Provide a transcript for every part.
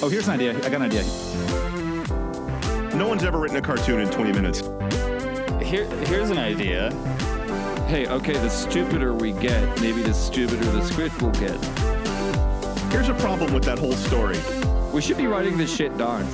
Oh, here's an idea. I got an idea. No one's ever written a cartoon in 20 minutes. Here's an idea. Hey, okay, the stupider we get, maybe the stupider the script will get. Here's a problem with that whole story. We should be writing this shit down.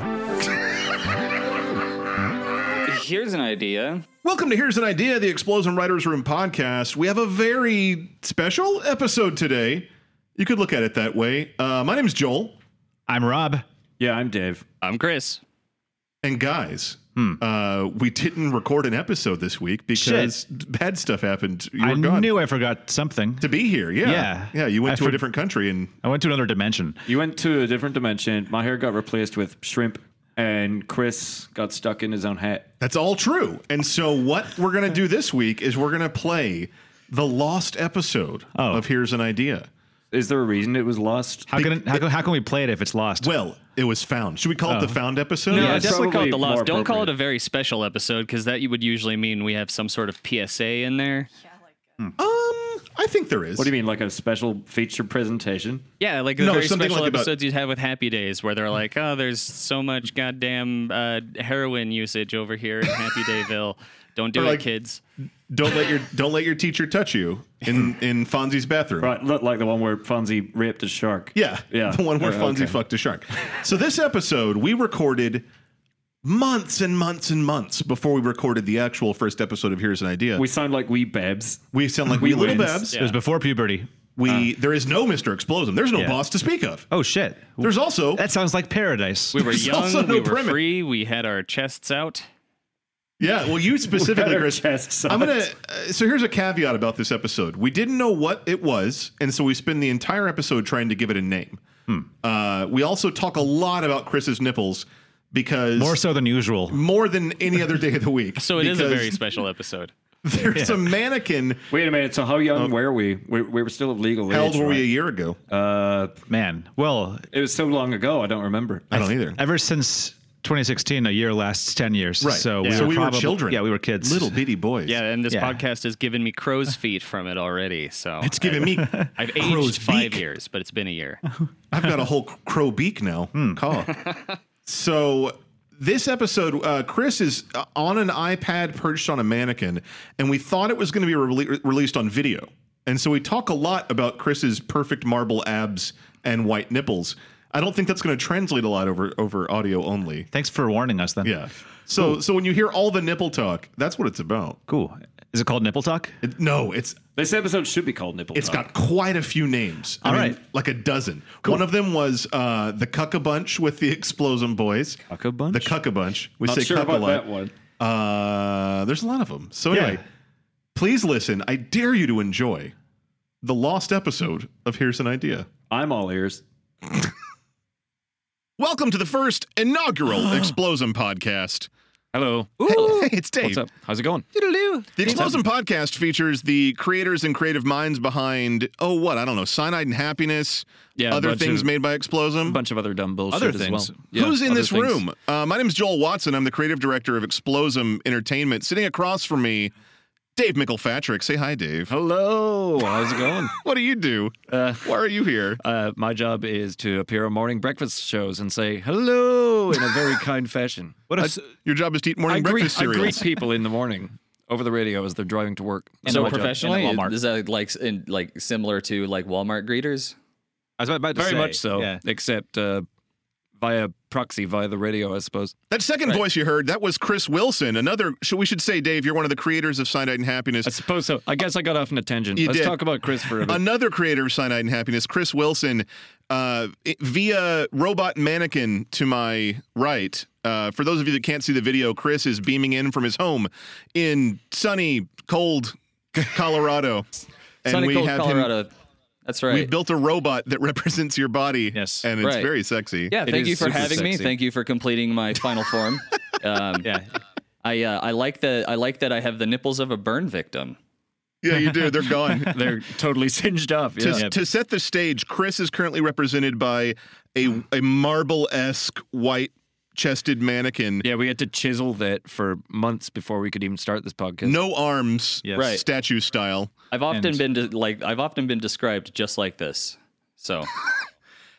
Here's an idea. Welcome to Here's an Idea, the Explosion Writers Room podcast. We have a very special episode today. You could look at it that way. My name is Joel. I'm Rob. Yeah, I'm Dave. I'm Chris. And guys, we didn't record an episode this week because bad stuff happened. You were gone. Knew I forgot something. To be here, yeah. You went to a different country and I went to another dimension. You went to a different dimension. My hair got replaced with shrimp, and Chris got stuck in his own hat. that's all true. And so what we're going to do this week is we're going to play the lost episode of Here's an Idea. Is there a reason it was lost? How can we play it if it's lost? Well, it was found. Should we call it the found episode? No, Yeah, it's it's definitely call it probably the lost. more Don't call it appropriate. a very special episode because that would usually mean we have some sort of PSA in there. I think there is. What do you mean, like a special feature presentation? Yeah, like the No, very something special like about- episodes you'd have with Happy Days where they're like, oh, there's so much goddamn heroin usage over here in Happy Dayville. Don't do Or it, like- kids. Don't let your teacher touch you in Fonzie's bathroom. Right, look like the one where Fonzie raped a shark. Yeah, Yeah. the one where Fonzie Okay. fucked a shark. So this episode we recorded months and months and months before we recorded the actual first episode of Here's an Idea. We sound like wee babs. We sound like wee little wins. babs. It was before puberty. There is no Mr. Explosion. There's no Yeah. boss to speak of. Oh, shit. There's also That sounds like paradise. We were There's also young, no we were premise. free, we had our chests out. well, you specifically, Our Chris. chests I'm out. gonna. So here's a caveat about this episode. We didn't know what it was, and so we spend the entire episode trying to give it a name. We also talk a lot about Chris's nipples because More so than usual. more than any other day of the week. So it is a because very special episode. There's a mannequin. Wait a minute. So how young were we? We were still of legal age. How old were we a right? year ago? Man. Well, It was so long ago. I don't remember. I don't either. ever since 2016, a year lasts 10 years. Right. So So we were probably- children. Yeah, we were kids. Little bitty boys. Yeah, and this Yeah. podcast has given me crow's feet from it already. So It's giving me. I've crow's aged 5 beak. years, but it's been a year. I've got a whole crow beak now. Caw. So this episode, Chris is on an iPad perched on a mannequin, and we thought it was going to be released on video. And so we talk a lot about Chris's perfect marble abs and white nipples. I don't think that's going to translate a lot over audio only. Thanks for warning us then. Yeah. So when you hear all the nipple talk, that's what it's about. Cool. Is it called Nipple Talk? No, it's This episode should be called Nipple It's Talk. got quite a few names. I All mean, right. like a dozen. One of them was the Cucka Bunch with the Explosion Boys. Cucka Bunch? The Cucka Bunch. We Not say sure Cucka a about lot. that one. There's a lot of them. So anyway, please listen. I dare you to enjoy the lost episode of Here's an Idea. I'm all ears. Welcome to the first inaugural Explosion podcast. Hello. Hey, it's Dave. What's up? How's it going? The Explosion podcast features the creators and creative minds behind, Cyanide and Happiness, Yeah, a other bunch things of- made by Explosion. A bunch of other dumb bullshit Other as things. well. Yeah, Who's in other this things. room? My name is Joel Watson. I'm the creative director of Explosum Entertainment. Sitting across from me, Dave McElfatrick. Say hi, Dave. Hello. How's it going? What do you do? Why are you here? My job is to appear on morning breakfast shows and say hello in a very kind fashion. Your job is to eat morning I breakfast greet cereals. people in the morning over the radio as they're driving to work. That's So my job. professionally, In Walmart. is that like similar to like Walmart greeters? I was about to Very say. much so, Yeah. except via proxy, via the radio, I suppose. That second voice you heard, that was Chris Wilson. We should say, Dave, you're one of the creators of Cyanide and Happiness. I suppose so. I guess I got off on a tangent. You Let's did. talk about Chris for a bit. Another creator of Cyanide and Happiness, Chris Wilson, via robot mannequin to my right. For those of you that can't see the video, Chris is beaming in from his home in sunny, cold Colorado. And Sunny we cold have Colorado. That's right. We've built a robot that represents your body. Yes. And it's Right. very sexy. Yeah, It thank is you for super having me. sexy. Thank you for completing my final form. Yeah. I like that I have the nipples of a burn victim. Yeah, you do. They're gone. They're totally singed off. Yeah. To set the stage, Chris is currently represented by a marble-esque white chested mannequin. Yeah, we had to chisel that for months before we could even start this podcast. No arms, Yes. Right. statue style. I've often been described just like this. So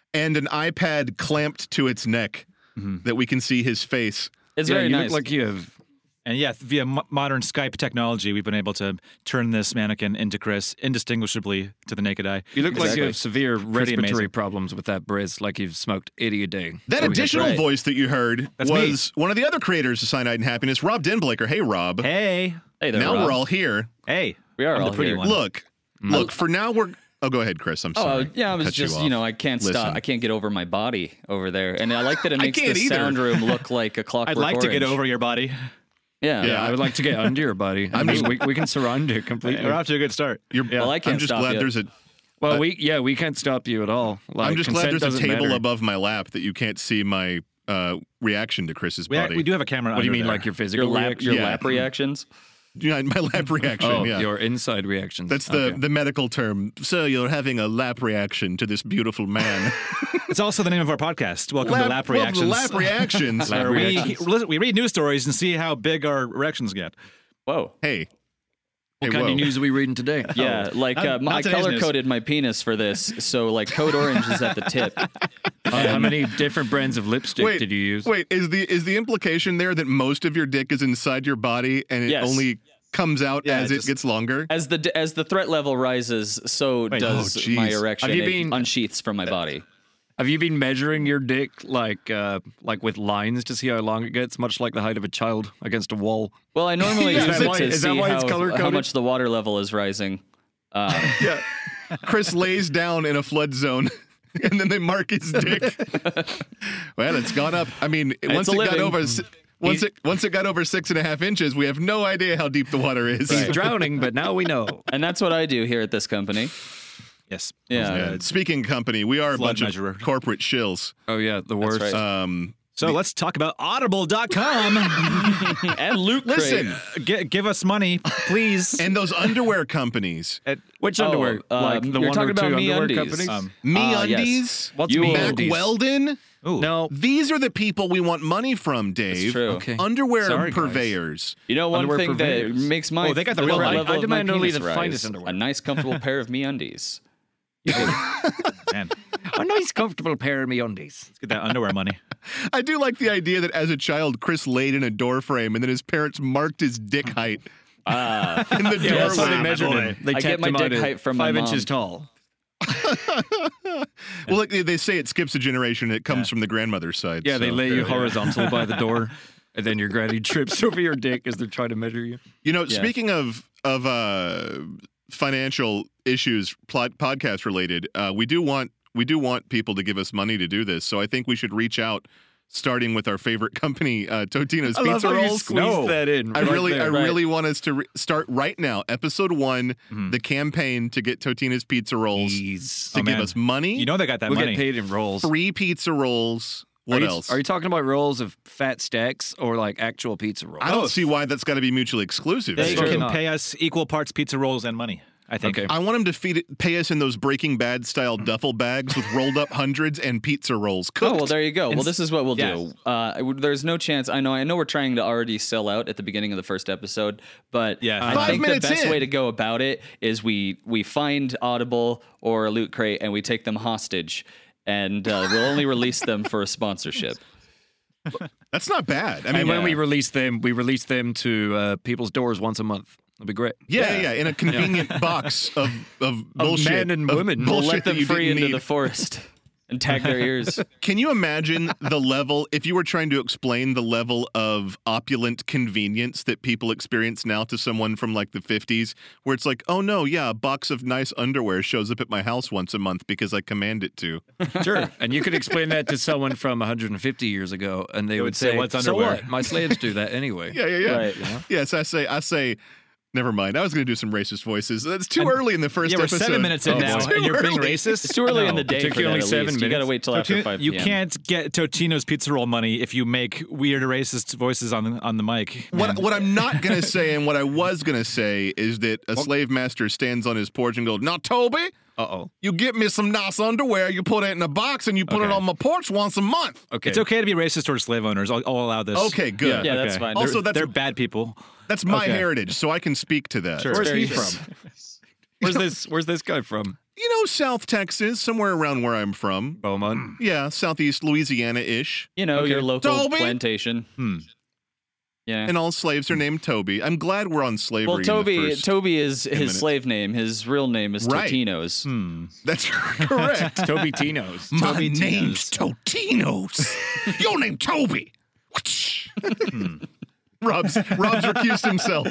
and an iPad clamped to its neck that we can see his face. It's Yeah, very you nice. look like you have. And yeah, via modern Skype technology, we've been able to turn this mannequin into Chris indistinguishably to the naked eye. You look like Exactly. you have severe respiratory amazing. problems with that Briz, like you've smoked 80 a day. That Oh, yeah. additional right. voice that you heard That's me. was one of the other creators of Cyanide and Happiness, Rob Denblaker. Hey, Rob. Hey, Hey there, Now Rob. we're all here. hey, We are I'm all the pretty here. one. Look, for now we're... Oh, go ahead, Chris. I'm sorry. Oh, yeah, I was Cut just, off. I can't Listen. stop. I can't get over my body over there. And I like that it makes can't the either. sound room look like a Clockwork I'd like to get Orange. over your body. Yeah. Yeah, I would like to get under your body. I mean, we can surround it completely. We're off to a good start. Well, I can't I'm just stop glad you. there's a... Well, we can't stop you at all. Like, I'm just glad consent there's a doesn't table matter. above my lap that you can't see my reaction to Chris's body. We do have a camera. What do you under mean, there. like your physical Your lap, reaction? your Yeah. lap reactions. Yeah, my lap reaction. Oh, yeah. your inside reactions. That's Okay. the medical term. So you're having a lap reaction to this beautiful man. It's also the name of our podcast. Welcome to Lap welcome to Reactions. Lap reactions. Lap where reactions. we read news stories and see how big our erections get. Whoa. Hey. What Hey, kind whoa. of news are we reading today? Yeah, like not I today's color news. coded my penis for this, so like code orange is at the tip. How many different brands of lipstick did you use? Wait, is the implication there that most of your dick is inside your body and it Yes. only comes out Yeah, as it it just- gets longer? As the threat level rises, so does oh, my jeez. erection. Have you It been- unsheaths from my body. Have you been measuring your dick like with lines to see how long it gets, much like the height of a child against a wall? Well, I normally Yeah, use is it that to is that see why it's how color-coded? much the water level is rising. Yeah. Chris lays down in a flood zone. And then they mark his dick. Well, it's gone up. I mean, once a it got living. over once it got over 6.5 inches, we have no idea how deep the water is. He's drowning, but now we know. And that's what I do here at this company. Yes. Yeah. Yeah, speaking company, we are a Flood bunch measurer. of corporate shills. Oh yeah, the worst. right. So let's talk about Audible.com. And Luke Listen, Give us money, please. and those underwear companies, Which Oh, underwear? Like the you're one talking or two about underwear MeUndies. companies? MeUndies, What's You- Mac MeUndies? Weldon. Ooh. No, These are the people we want money from, Dave. It's true. Okay. Underwear Sorry, guys. purveyors. You know, one Underwear thing that purveyors. makes my Oh, they got the threat real money. level I of my demand only penis the finest rise, underwear. a nice, comfortable pair of MeUndies. Man, a nice, comfortable pair of MeUndies. let's get that underwear money. I do like the idea that as a child, Chris laid in a door frame and then his parents marked his dick height in the Yeah, that's how they doorway. measured him. They I get tapped my him dick out at height from my 5 inches mom. tall. Well, like they say, it skips a generation. It comes from the grandmother's side. Yeah, they so lay you there are. horizontal by the door, and then your granny trips over your dick as they're trying to measure you. You know, speaking of financial issues, podcast related, we do want people to give us money to do this. So I think we should reach out, starting with our favorite company, Totino's I love Pizza how you Rolls. squeezed that in. I right really there. want us to start right now. Episode 1, the campaign to get Totino's Pizza Rolls Jeez. to Oh, give man. us money. You know they got that We'll money. get paid in rolls. free pizza rolls. What are you, else? Are you talking about rolls of fat stacks or like actual pizza rolls? I don't see why that's got to be mutually exclusive. They Sure. can Not. pay us equal parts pizza rolls and money, I think. Okay. I want them to pay us in those Breaking Bad style duffel bags with rolled up hundreds and pizza rolls. Cooked. Oh, well, there you go. Well, this is what we'll Yeah. do. There's no chance. I know we're trying to already sell out at the beginning of the first episode, but Yeah. I 5 think the minutes best in. way to go about it is we find Audible or a Loot Crate and we take them hostage, and we'll only release them for a sponsorship. That's not bad. I mean, And when we release them to people's doors once a month. That'd be great. yeah, in a convenient box of bullshit, men and of women. We'll bullshit let them that you free didn't into need. the forest and tag their ears. Can you imagine the level, if you were trying to explain the level of opulent convenience that people experience now to someone from like the 50s, where it's like, oh no, yeah, a box of nice underwear shows up at my house once a month because I command it to. Sure. And you could explain that to someone from 150 years ago, and they would say, "What's "So underwear?" what? My slaves do that anyway." Yeah. Right. Yes, I say, never mind. I was going to do some racist voices. That's too early in the first Yeah, we're episode. 7 minutes in Oh, now, boy. and you're being Too early. racist. It's too early in the It day took for you that, only at 7 least. You got to minutes. wait till after 5 You p.m. can't get Totino's pizza roll money if you make weird racist voices on the mic. What I'm not going to say and what I was going to say is that a slave master stands on his porch and goes, "Now, Toby, Uh-oh. you get me some nice underwear, you put it in a box, and you put it Okay. on my porch once a month." Okay. It's okay to be racist towards slave owners. I'll allow this. Okay, good. Yeah, that's Okay. fine. Also, They're bad people. That's my Okay. heritage, so I can speak to that. Sure. Where's Very he good. from? Where's this guy from? South Texas, somewhere around where I'm from. Beaumont. Yeah, southeast Louisiana-ish. Your local Toby? plantation. Yeah. And all slaves are named Toby. I'm glad we're on slavery. Well, Toby in the first Toby is 10 his minutes. slave name. His real name is Right. Totinos. That's correct. Toby Tino's. My Toby name's Totinos. Your name Toby. Rob's recused himself.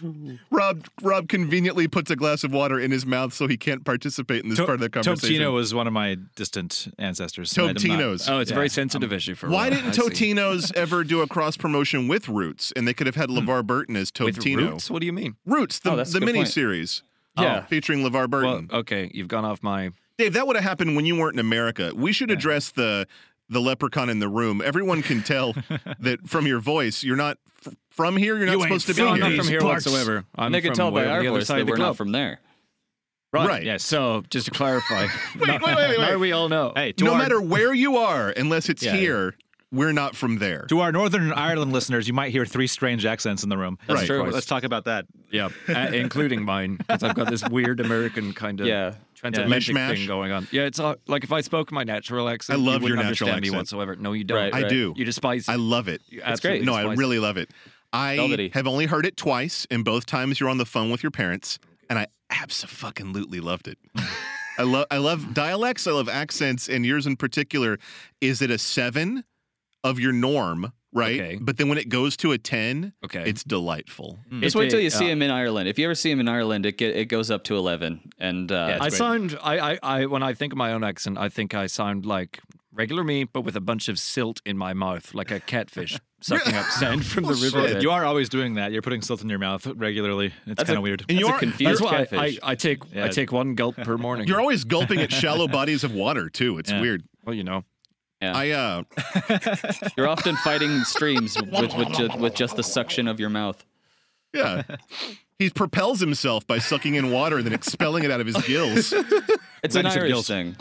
Rob conveniently puts a glass of water in his mouth so he can't participate in this part of the conversation. Tobtino was one of my distant ancestors. So I did not- Tobtinos. Oh, it's a very sensitive issue for Why Rob. didn't I see. Totinos ever do a cross promotion with Roots? And they could have had LeVar Burton as With Tobtino. Roots? What do you mean? Roots, the that's a good point. miniseries. Yeah. Featuring LeVar Burton. Well, okay, you've gone off my. Dave, that would have happened when you weren't in America. We should address the leprechaun in the room. Everyone can tell that from your voice, you're not from here. You're not supposed to be No, I'm here. not from here parts. whatsoever. I'm They can from tell by way our on the other voice side that of the we're globe. not from there. Right. Yes. So, just to clarify, wait. now we all know. Hey, to No our, matter where you are, unless it's Yeah. here, we're not from there. to our Northern Ireland listeners, you might hear three strange accents in the room. That's Right. true. Let's talk about that. Yeah, including mine, because I've got this weird American kind of Yeah. transatlantic Mishmash. thing going on. Yeah, it's like if I spoke my natural accent, I love you wouldn't your natural understand me accent. whatsoever. No, you don't. Right, I do. You despise it. I love it. You great. absolutely No, I despise really love it. I Velvety. have only heard it twice, and both times you're on the phone with your parents, and I abso-fucking-lutely loved it. I love dialects, I love accents, and yours in particular is at a 7 of your norm, right? Okay. But then when it goes to a 10, Okay. it's delightful. Just wait till you see him in Ireland. If you ever see him in Ireland, it goes up to 11. And I great. sound. I when I think of my own accent, I think I sound like regular me, but with a bunch of silt in my mouth, like a catfish sucking up sand from the river. shit. You are always doing that. You're putting silt in your mouth regularly. It's That's kind a- of weird. And you that's a are confused That's why catfish. I take one gulp per morning. you're always gulping at shallow bodies of water too. It's Yeah. weird. well, you know. Yeah. I You're often fighting streams with just the suction of your mouth. yeah. He propels himself by sucking in water and then expelling it out of his gills. It's an Magnets of Irish gills. thing.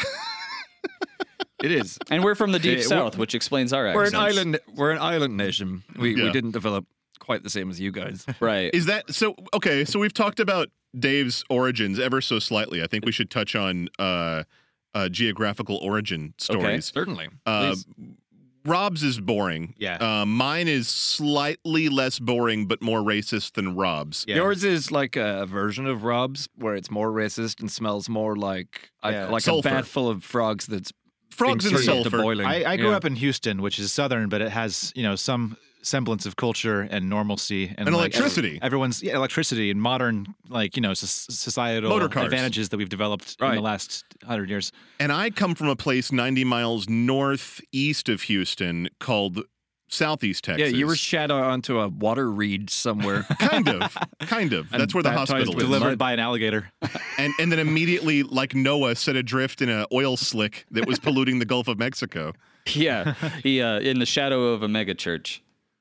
It is. And we're from the deep Yeah, south, which explains our We're accents. an island nation. We Yeah. didn't develop quite the same as you guys. Right. Is that so? Okay, so we've talked about Dave's origins ever so slightly. I think we should touch on geographical origin stories. Certainly. Please. Rob's is boring. Yeah. Mine is slightly less boring, but more racist than Rob's. Yeah. Yours is like a version of Rob's, where it's more racist and smells more like like Sulfur. a bath full of frogs that's Frogs being and turned up to sulfur. boiling. I grew Yeah. up in Houston, which is southern, but it has some semblance of culture and normalcy and, And electricity. Everyone's electricity and modern societal Motor cars. advantages that we've developed in Right. the last 100 years. And I come from a place 90 miles northeast of Houston called Southeast Yeah, Texas. you were shat onto a water reed somewhere. kind of. That's where the baptized hospital with is. Delivered mud. by an alligator. And then immediately, like Noah, set adrift in an oil slick that was polluting the Gulf of Mexico. Yeah. He in the shadow of a megachurch.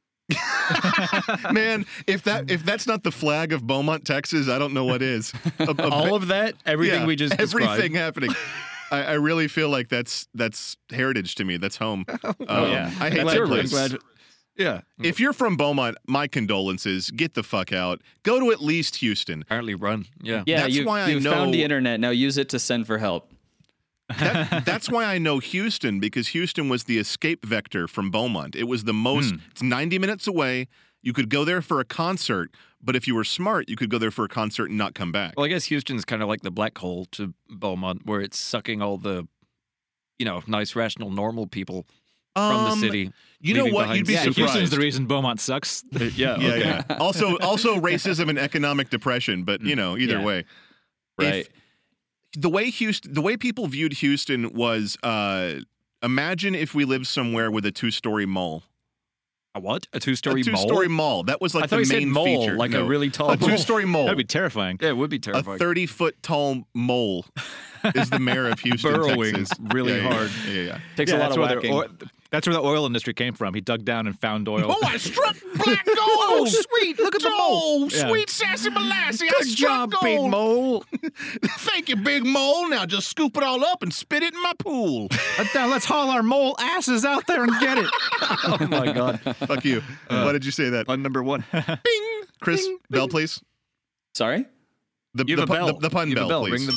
Man, if that's not the flag of Beaumont, Texas, I don't know what is. All of that, everything yeah, we just everything described. happening. I really feel like that's heritage to me. That's home. yeah. I hate That's that your place. roots. Yeah. If you're from Beaumont, my condolences. Get the fuck out. Go to at least Houston. Apparently run. Yeah. Yeah, That's why I you know- found the internet. Now use it to send for help. That's why I know Houston, because Houston was the escape vector from Beaumont. It was the most, it's 90 minutes away. You could go there for a concert, but if you were smart, you could go there for a concert and not come back. Well, I guess Houston's kind of like the black hole to Beaumont, where it's sucking all the, nice, rational, normal people from the city. You know leaving what? behind You'd be Yeah, zero. surprised. Houston's the reason Beaumont sucks. Yeah. Yeah, okay. yeah. Also racism and economic depression, but either Yeah. way. Right. The way people viewed Houston was imagine if we lived somewhere with a 2-story mall. A what? A two-story A 2-story mall. That was like I thought the you said main mole, feature. like No. a really tall a 2-story mole. That'd be terrifying. Yeah, it would be A terrifying. 30-foot tall mole is the mayor of Houston, Burrowing Texas. really Yeah, yeah, hard. Yeah. Takes a lot of whacking. That's where the oil industry came from. He dug down and found oil. Oh, I struck black gold. Oh, sweet. Look at the Oh, Yeah. sweet sassy molasses. I Good struck job, Big gold. Mole. Thank you, Big Mole. Now just scoop it all up and spit it in my pool. Now let's haul our mole asses out there and get it. Oh, my God. Fuck you. Why did you say that? Pun number one. Bing. Chris, bell, please. Sorry? The You have a bell. The pun You have bell, a bell. please. Ring the bell.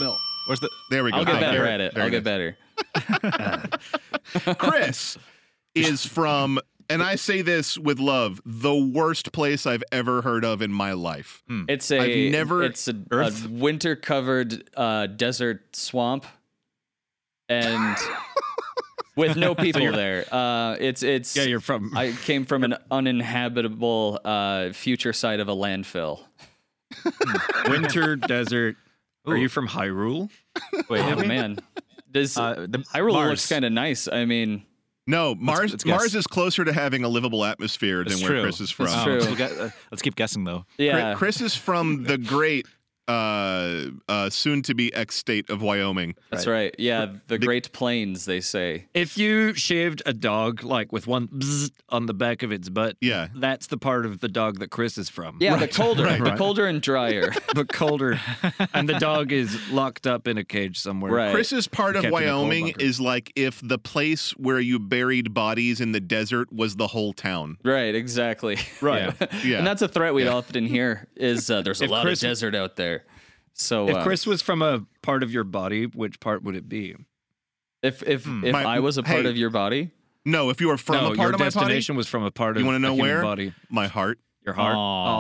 Where's the? There we go. I'll get Thank better you. at it. Very I'll get good. better. Chris is from, and I say this with love, the worst place I've ever heard of in my life. It's I've a winter-covered desert swamp, and with no people there. It's Yeah, you're from. I came from an uninhabitable future site of a landfill. Winter desert. Are you from Hyrule? Wait, Oh man, does Hyrule Mars. looks kind of nice. I mean, No, Mars let's guess. Mars is closer to having a livable atmosphere That's than true. where Chris is from. That's true. Let's keep guessing though. yeah, Chris is from the great soon-to-be ex-state of Wyoming. that's right. Yeah, the Great Plains, they say. If you shaved a dog like with one bzz on the back of its butt, Yeah. that's the part of the dog that Chris is from. Yeah, the colder, right, the right. colder and drier. But colder, and the dog is locked up in a cage somewhere. Right. Chris's part of Kept in a cold Wyoming bunker. is like if the place where you buried bodies in the desert was the whole town. Right, exactly. Right. Yeah. And that's a threat we'd often hear is there's a If lot Chris- of desert out there. So If Chris was from a part of your body, which part would it be? if My- I was a part hey. of your body, No, if you were from no, a your part of my body, destination was from a part of you want to know a human where? body. My heart. Your heart.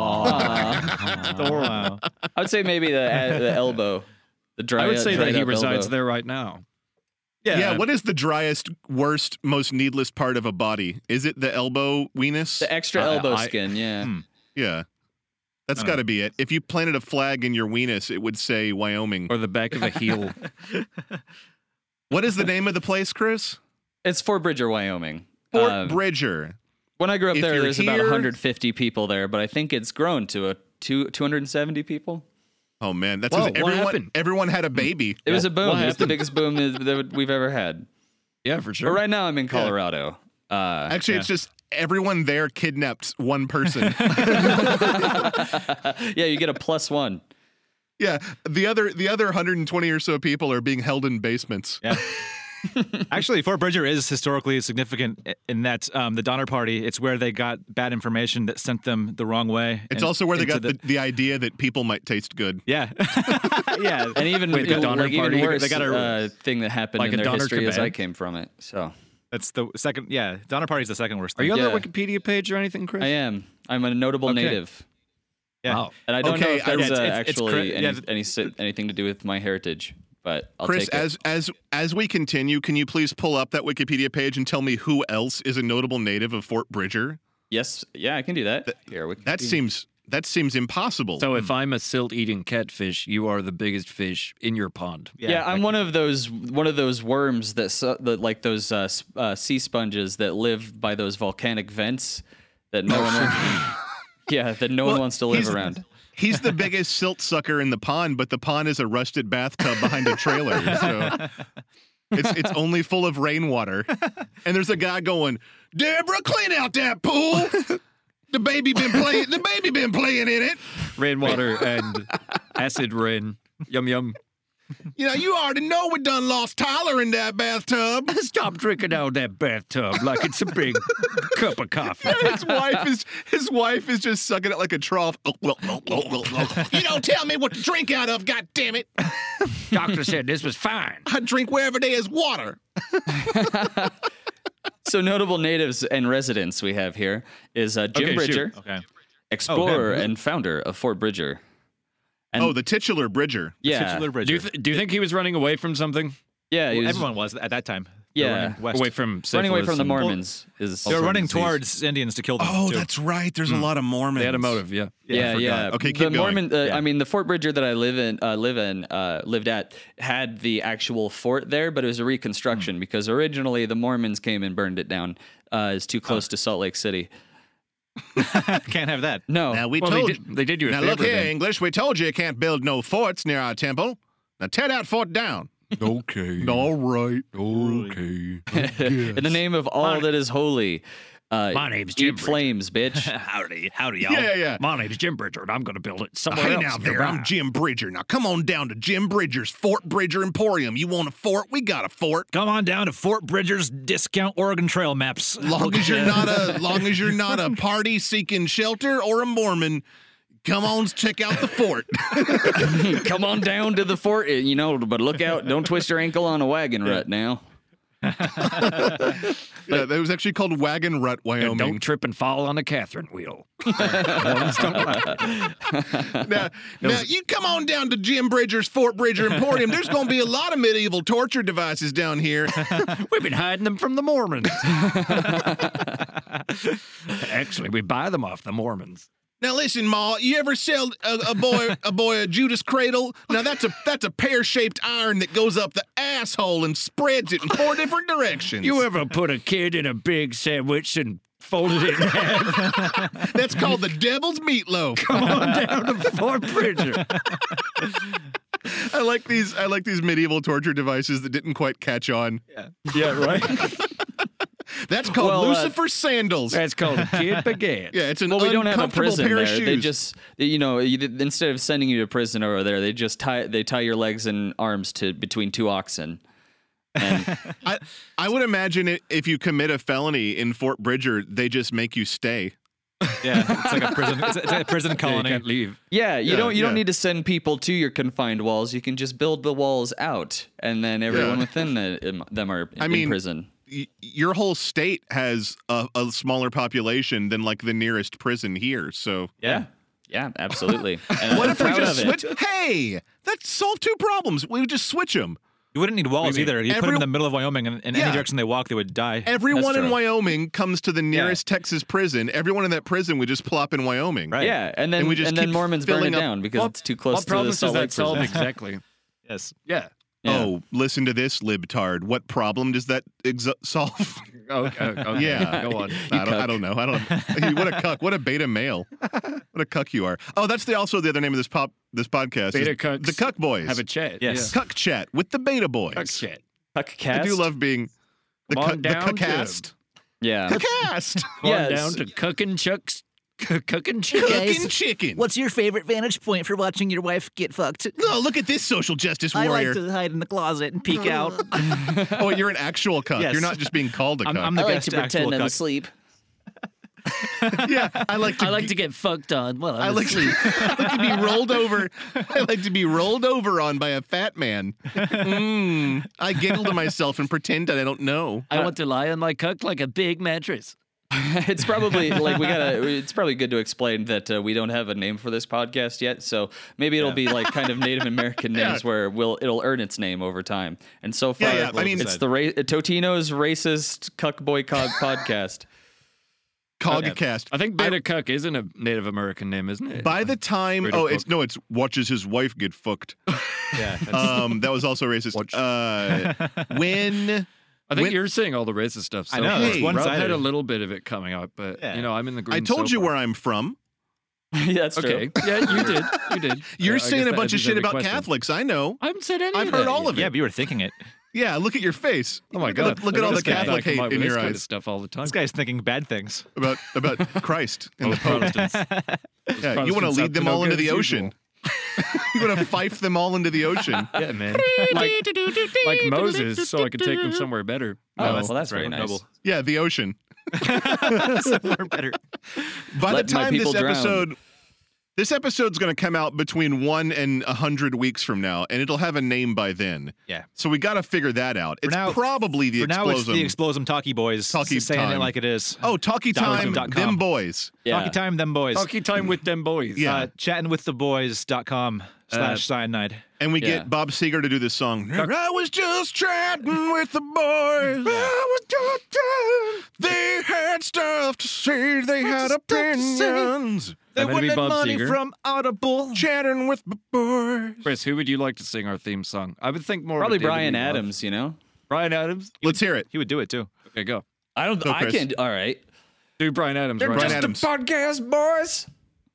Wow. I would say maybe the elbow, the dry. I would say that dried he up resides elbow. there right now. Yeah. What is the driest, worst, most needless part of a body? Is it the elbow weenus? The extra elbow I- skin, yeah. Yeah. That's got to be it. If you planted a flag in your weenus, it would say Wyoming. Or the back of a heel. What is the name of the place, Chris? It's Fort Bridger, Wyoming. Fort Bridger. When I grew up If there, you're there's about here- 150 people there, but I think it's grown to 270 people. Oh man, that's Whoa, because what happened? everyone had a baby. It was a boom. What It was the happened? biggest boom that we've ever had. Yeah, for sure. But right now, I'm in Colorado. Actually, it's just everyone there kidnapped one person. Yeah, you get a +1. Yeah, the other 120 or so people are being held in basements. Yeah. Actually, Fort Bridger is historically significant in that the Donner Party, it's where they got bad information that sent them the wrong way. It's and also where they into got the idea that people might taste good. Yeah. Yeah. And even, Wait, the Donner even Party, worse they got thing that happened like in a their Donner history is kebab? I came from it. So That's the second. Yeah. Donner Party is the second worst Are thing. you on Yeah. their Wikipedia page or anything, Chris? I am. I'm a notable Okay. native. Yeah. Wow. And I don't Okay, know if that's it's actually cra- yeah, anything to do with my heritage, but I'll Chris, take it. as we continue, can you please pull up that Wikipedia page and tell me who else is a notable native of Fort Bridger? Yes, yeah, I can do that. Here, That seems impossible. So if I'm a silt-eating catfish, you are the biggest fish in your pond. Yeah, I'm one of those worms that like those sea sponges that live by those volcanic vents that no one Well, wants to live he's- around. He's the biggest silt sucker in the pond, but the pond is a rusted bathtub behind a trailer. So it's only full of rainwater. And there's a guy going, "Deborah, clean out that pool. The baby been playing in it. Rainwater and acid rain. Yum, yum. You know, you already know we done lost Tyler in that bathtub." Stop drinking out of that bathtub like it's a big cup of coffee. His wife is just sucking it like a trough. You don't tell me what to drink out of, God damn it. Doctor said this was fine. I drink wherever there is water. So notable natives and residents we have here is Jim Okay, Bridger, shoot. Okay. explorer and founder of Fort Bridger. And The titular Bridger. yeah, Titular Bridger. Do you think he was running away from something? yeah, he Well, was everyone was at that time. Yeah. They were running west. Away from running away syphilis from the and- Mormons. Is They were also running disease. towards Indians to kill them. Oh, too. that's right. There's a lot of Mormons. They had a motive, yeah. Yeah, forgot. yeah. Okay, the keep going. Mormon. Yeah. I mean, the Fort Bridger that I lived at had the actual fort there, but it was a reconstruction because originally the Mormons came and burned it down. It's too close to Salt Lake City. Can't have that. No, Now, we Well, told they did you a Now, favor look here, then. English. We told you can't build no forts near our temple. Now, tear that fort down. Okay. All right. Okay. in the name of all that is holy. My name's Jim Eat flames, bitch. Howdy, y'all. Yeah. My name's Jim Bridger, and I'm going to build it somewhere Hey, else. now there, nearby. I'm Jim Bridger. Now, come on down to Jim Bridger's Fort Bridger Emporium. You want a fort? We got a fort. Come on down to Fort Bridger's Discount Oregon Trail Maps. Long as you're not a party seeking shelter or a Mormon, come on, check out the fort. Come on down to the fort, but look out. Don't twist your ankle on a wagon rut now. Yeah, that was actually called Wagon Rut, Wyoming. Don't trip and fall on the Catherine wheel. Mormons don't like it. Now, you come on down to Jim Bridger's Fort Bridger Emporium. There's going to be a lot of medieval torture devices down here. We've been hiding them from the Mormons. Actually, we buy them off the Mormons. Now listen, Ma, you ever sell a boy a Judas cradle? Now that's a pear-shaped iron that goes up the asshole and spreads it in 4 different directions. You ever put a kid in a big sandwich and folded it in half? That's called the devil's meatloaf. Come on down to Fort Bridger. I like these medieval torture devices that didn't quite catch on. Yeah, right. That's called Lucifer sandals. That's called a kid baguette. Yeah, it's an Well, we don't have a uncomfortable prison pair there. of shoes. They just, instead of sending you to prison over there, they just tie your legs and arms to between 2 oxen. And I would imagine if you commit a felony in Fort Bridger, they just make you stay. Yeah, it's like a prison. It's like a prison You colony. can't leave. you don't need to send people to your confined walls. You can just build the walls out, and then everyone within them are in prison. Your whole state has a smaller population than like the nearest prison here. So Yeah. Yeah, absolutely. And what I'm if we proud just of it. switch? Hey, that solved 2 problems. We would just switch them. You wouldn't need walls either. You put them in the middle of Wyoming, and in Yeah. any direction they walk, they would die. Everyone in true. Wyoming comes to the nearest Texas prison. Everyone in that prison would just plop in Wyoming. Right. Yeah, and then we just keep Mormons burn it filling up- down because it's too close What to the problems does Salt Lake that solve prison. exactly? Yes. Yeah. Yeah. Oh, listen to this, libtard. What problem does that solve? Okay. Yeah. Go on. I don't know. What a cuck. What a beta male. What a cuck you are. Oh, that's also the other name of this podcast. Beta is cucks The Cuck Boys. Have a chat. Yes. Cuck Chat with the Beta Boys. Yeah. Chat. Huckcast? I do love being the Come on the down to- cuckcast. Yeah. Cuckcast. Come on Yes. down to Cookin' Chuck's. Cookin' Guys, Cooking chicken. What's your favorite vantage point for watching your wife get fucked? Oh, look at this social justice I warrior. like to hide in the closet and peek out. Oh, you're an actual cuck. Yes. You're not just being called a cuck. I'm the I like guest to actual pretend I'm cuck. asleep. yeah, I like to get fucked on while I I'm like asleep. I like to be rolled over. I like to be rolled over on by a fat man. I giggle to myself and pretend that I don't know. I want to lie on my cuck like a big mattress. It's probably it's probably good to explain that we don't have a name for this podcast yet, so maybe it'll be like kind of Native American names where it'll earn its name over time. And so far, Yeah, I mean, it's the Totino's racist cuck boycott podcast. Cogcast. I think Beta Cuck isn't a Native American name, isn't it? By the time, Read a it's watches his wife get fucked. Yeah. That was also racist. When I think you're seeing all the racist stuff. So I know, it's Rob one-sided. had a little bit of it coming up, but Yeah. I'm in the green. I told so you far. where I'm from, Yeah, that's true. Okay. Yeah, you did. You did. you're I saying guess a that bunch of answers shit every about question. Catholics. I know. I haven't said any I've of heard that all yet. of it. Yeah, but you were thinking it. Yeah, look at your face. Oh my God! Look at all the This guy, Catholic come hate up in with your this kind of eyes stuff all the time. This guy's thinking bad things. about Christ and the Pope. Protestants. Yeah, you want to Protestants lead up them to no all into good the as ocean. You want to fife them all into the ocean. Yeah, man. like Moses, so I could take them somewhere better. Oh, No. well, that's very right, nice. noble. Yeah, the ocean. Somewhere better. By Let the my time people drown. this episode's going to come out between 1 and 100 weeks from now, and it'll have a name by then. Yeah. So we got to figure that out. It's now- probably the For now, it's the Explosum. Explosum Talkie Boys Talkie saying time. it like it is. Oh, Talkie Time, Dot com. them boys. Yeah. Talkie Time, them boys. Talkie time with them boys. Yeah. Chattingwiththeboys.com/cyanide. And we Yeah. get Bob Seger to do this song. I was just chatting with the boys. I was just chatting. They had stuff to say. They had opinions. I'm going to be Bob Seger. from Audible. Chatting with the boys. Chris, who would you like to sing our theme song? I would think more Probably of a David Brian Lee Roth. Adams, you know? Brian Adams? Let's hear it. He would do it too. Okay, go. I don't. Go, I Chris. can't. All right. Do Brian Adams. Right? Brian Adams. podcast, boys.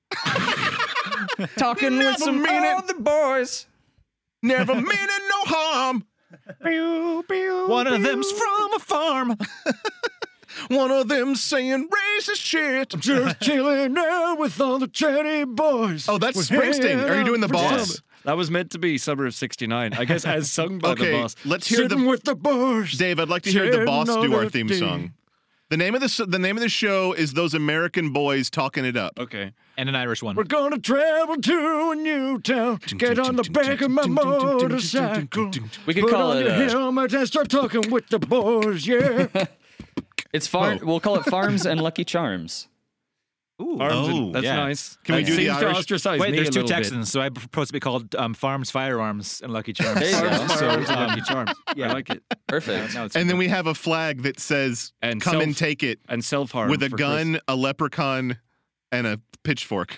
Talking with Never some mean it. other boys. Never meaning no harm. One of them's from a farm. One of them saying racist shit. Just chilling out with all the chatty boys. Oh, that's Springsteen. Are you doing the boss? Yes. That was meant to be Summer of '69, I guess, as sung by Okay, the boss. let's hear Sitting with the boys. Dave, I'd like to hear the boss do our theme song. The name of the show is Those American Boys Talking It Up. Okay. And an Irish one. We're gonna travel to a new town. Get on the back of my motorcycle. We could Put call on it. your helmet and start talking with the boys. Yeah. It's We'll call it Farms and Lucky Charms. That's yeah. nice. Can we That do the seems to Irish- ostracize Wait, me there's a two little bit. Texans, so I propose to be called Farms, Firearms, and Lucky Charms. There you go. Farms, So, Firearms, and Lucky Charms. yeah. I like it. Perfect. No, it's And then we have a flag that says And "Come and self- take it" And self-harm with a for gun, a leprechaun, and a pitchfork.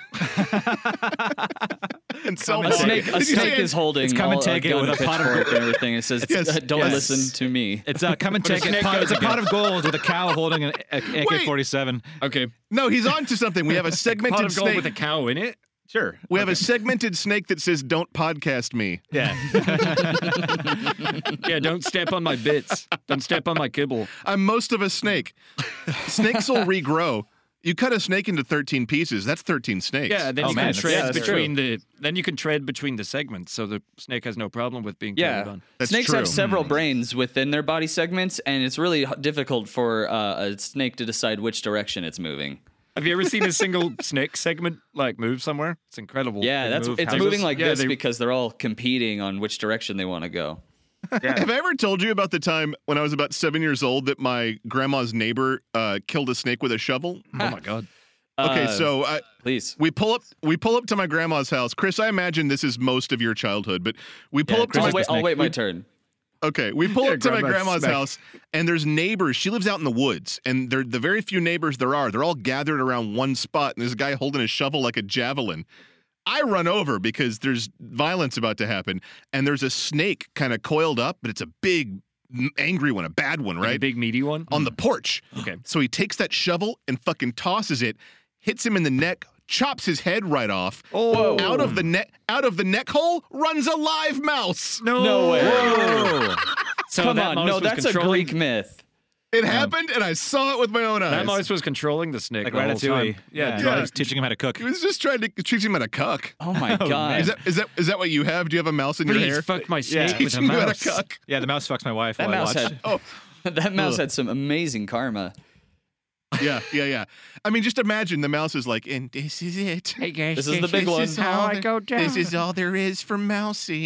And Come A and self-harm. snake, Did you say is holding it's come and a take it gun, with a pot of pitchfork and everything. It says, Yes, "Don't yes. listen to me." It's come and take it. snake It's a goes pot of gold with a cow holding an AK-47. Okay. No, he's on to something. We have a Pot segmented of gold snake. with a cow in it. Sure. We have a segmented snake that says "Don't podcast me." Yeah. Yeah, don't step on my bits. Don't step on my kibble. I'm most of a snake. Snakes will regrow. You cut a snake into 13 pieces. That's 13 snakes. Yeah, then Oh, you man, can that's- tread yeah, that's between then you can tread between the segments, so the snake has no problem with being treaded Yeah, on. That's snakes true. have several brains within their body segments, and it's really difficult for a snake to decide which direction it's moving. Have you ever seen a single snake segment like move somewhere? It's incredible. Yeah, They it's move moving houses. like Yeah, this they- because they're all competing on which direction they want to go. Have I ever told you about the time when I was about 7 years old that my grandma's neighbor killed a snake with a shovel? Oh my god. Okay, so Please. we pull up to my grandma's house. Chris, I imagine this is most of your childhood, but we pull Yeah, up to Chris my is the I'll wait my we- turn. Okay, we pull up to my grandma's grandma's smack. house, and there's neighbors. She lives out in the woods, and they're the very few neighbors there are. They're all gathered around one spot, and there's a guy holding a shovel like a javelin. I run over because there's violence about to happen, and there's a snake kind of coiled up, but it's a big, angry one, a bad one, Like a right? big meaty one. On the porch. Okay. So he takes that shovel and fucking tosses it, hits him in the neck, chops his head right off. Oh. Out of the neck hole runs a live mouse. No way. So Come that on. mouse No, was that's a controlling- Greek myth. It happened, and I saw it with my own eyes. That mouse was controlling the snake Like the whole Ratatouille. time. Yeah, Yeah. drives- He's teaching him how to cook. He was just trying to teach him how to cuck. Oh my god. Is that what you have? Do you have a mouse in your Please hair? fuck my snake with a Teaching you how to mouse. cuck. Yeah, the mouse fucks my wife That while I mouse watch. had Oh, that mouse had some amazing karma. yeah. I mean, just imagine the mouse is like, and this is it. Hey guys, This is the big one. This is all there is for Mousy.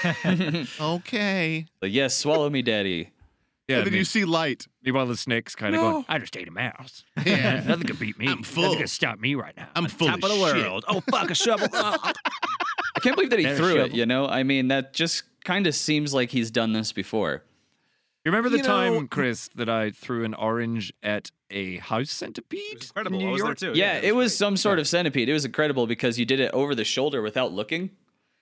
Okay. Like, yes, swallow me, daddy. Yeah, And then you see light. meanwhile the snake's kind of going, I just ate a mouse. Yeah. Nothing can beat me. I'm full. Nothing can stop me right now. I'm full Top of of the shit. world. Oh, fuck, a shovel. I can't believe that he There's threw it, shovel. you know? I mean, that just kind of seems like he's done this before. You remember the You know- time, Chris, that I threw an orange at a house centipede? Incredible. in New I was there York? too. Yeah, it was some sort of centipede. It was incredible because you did it over the shoulder without looking.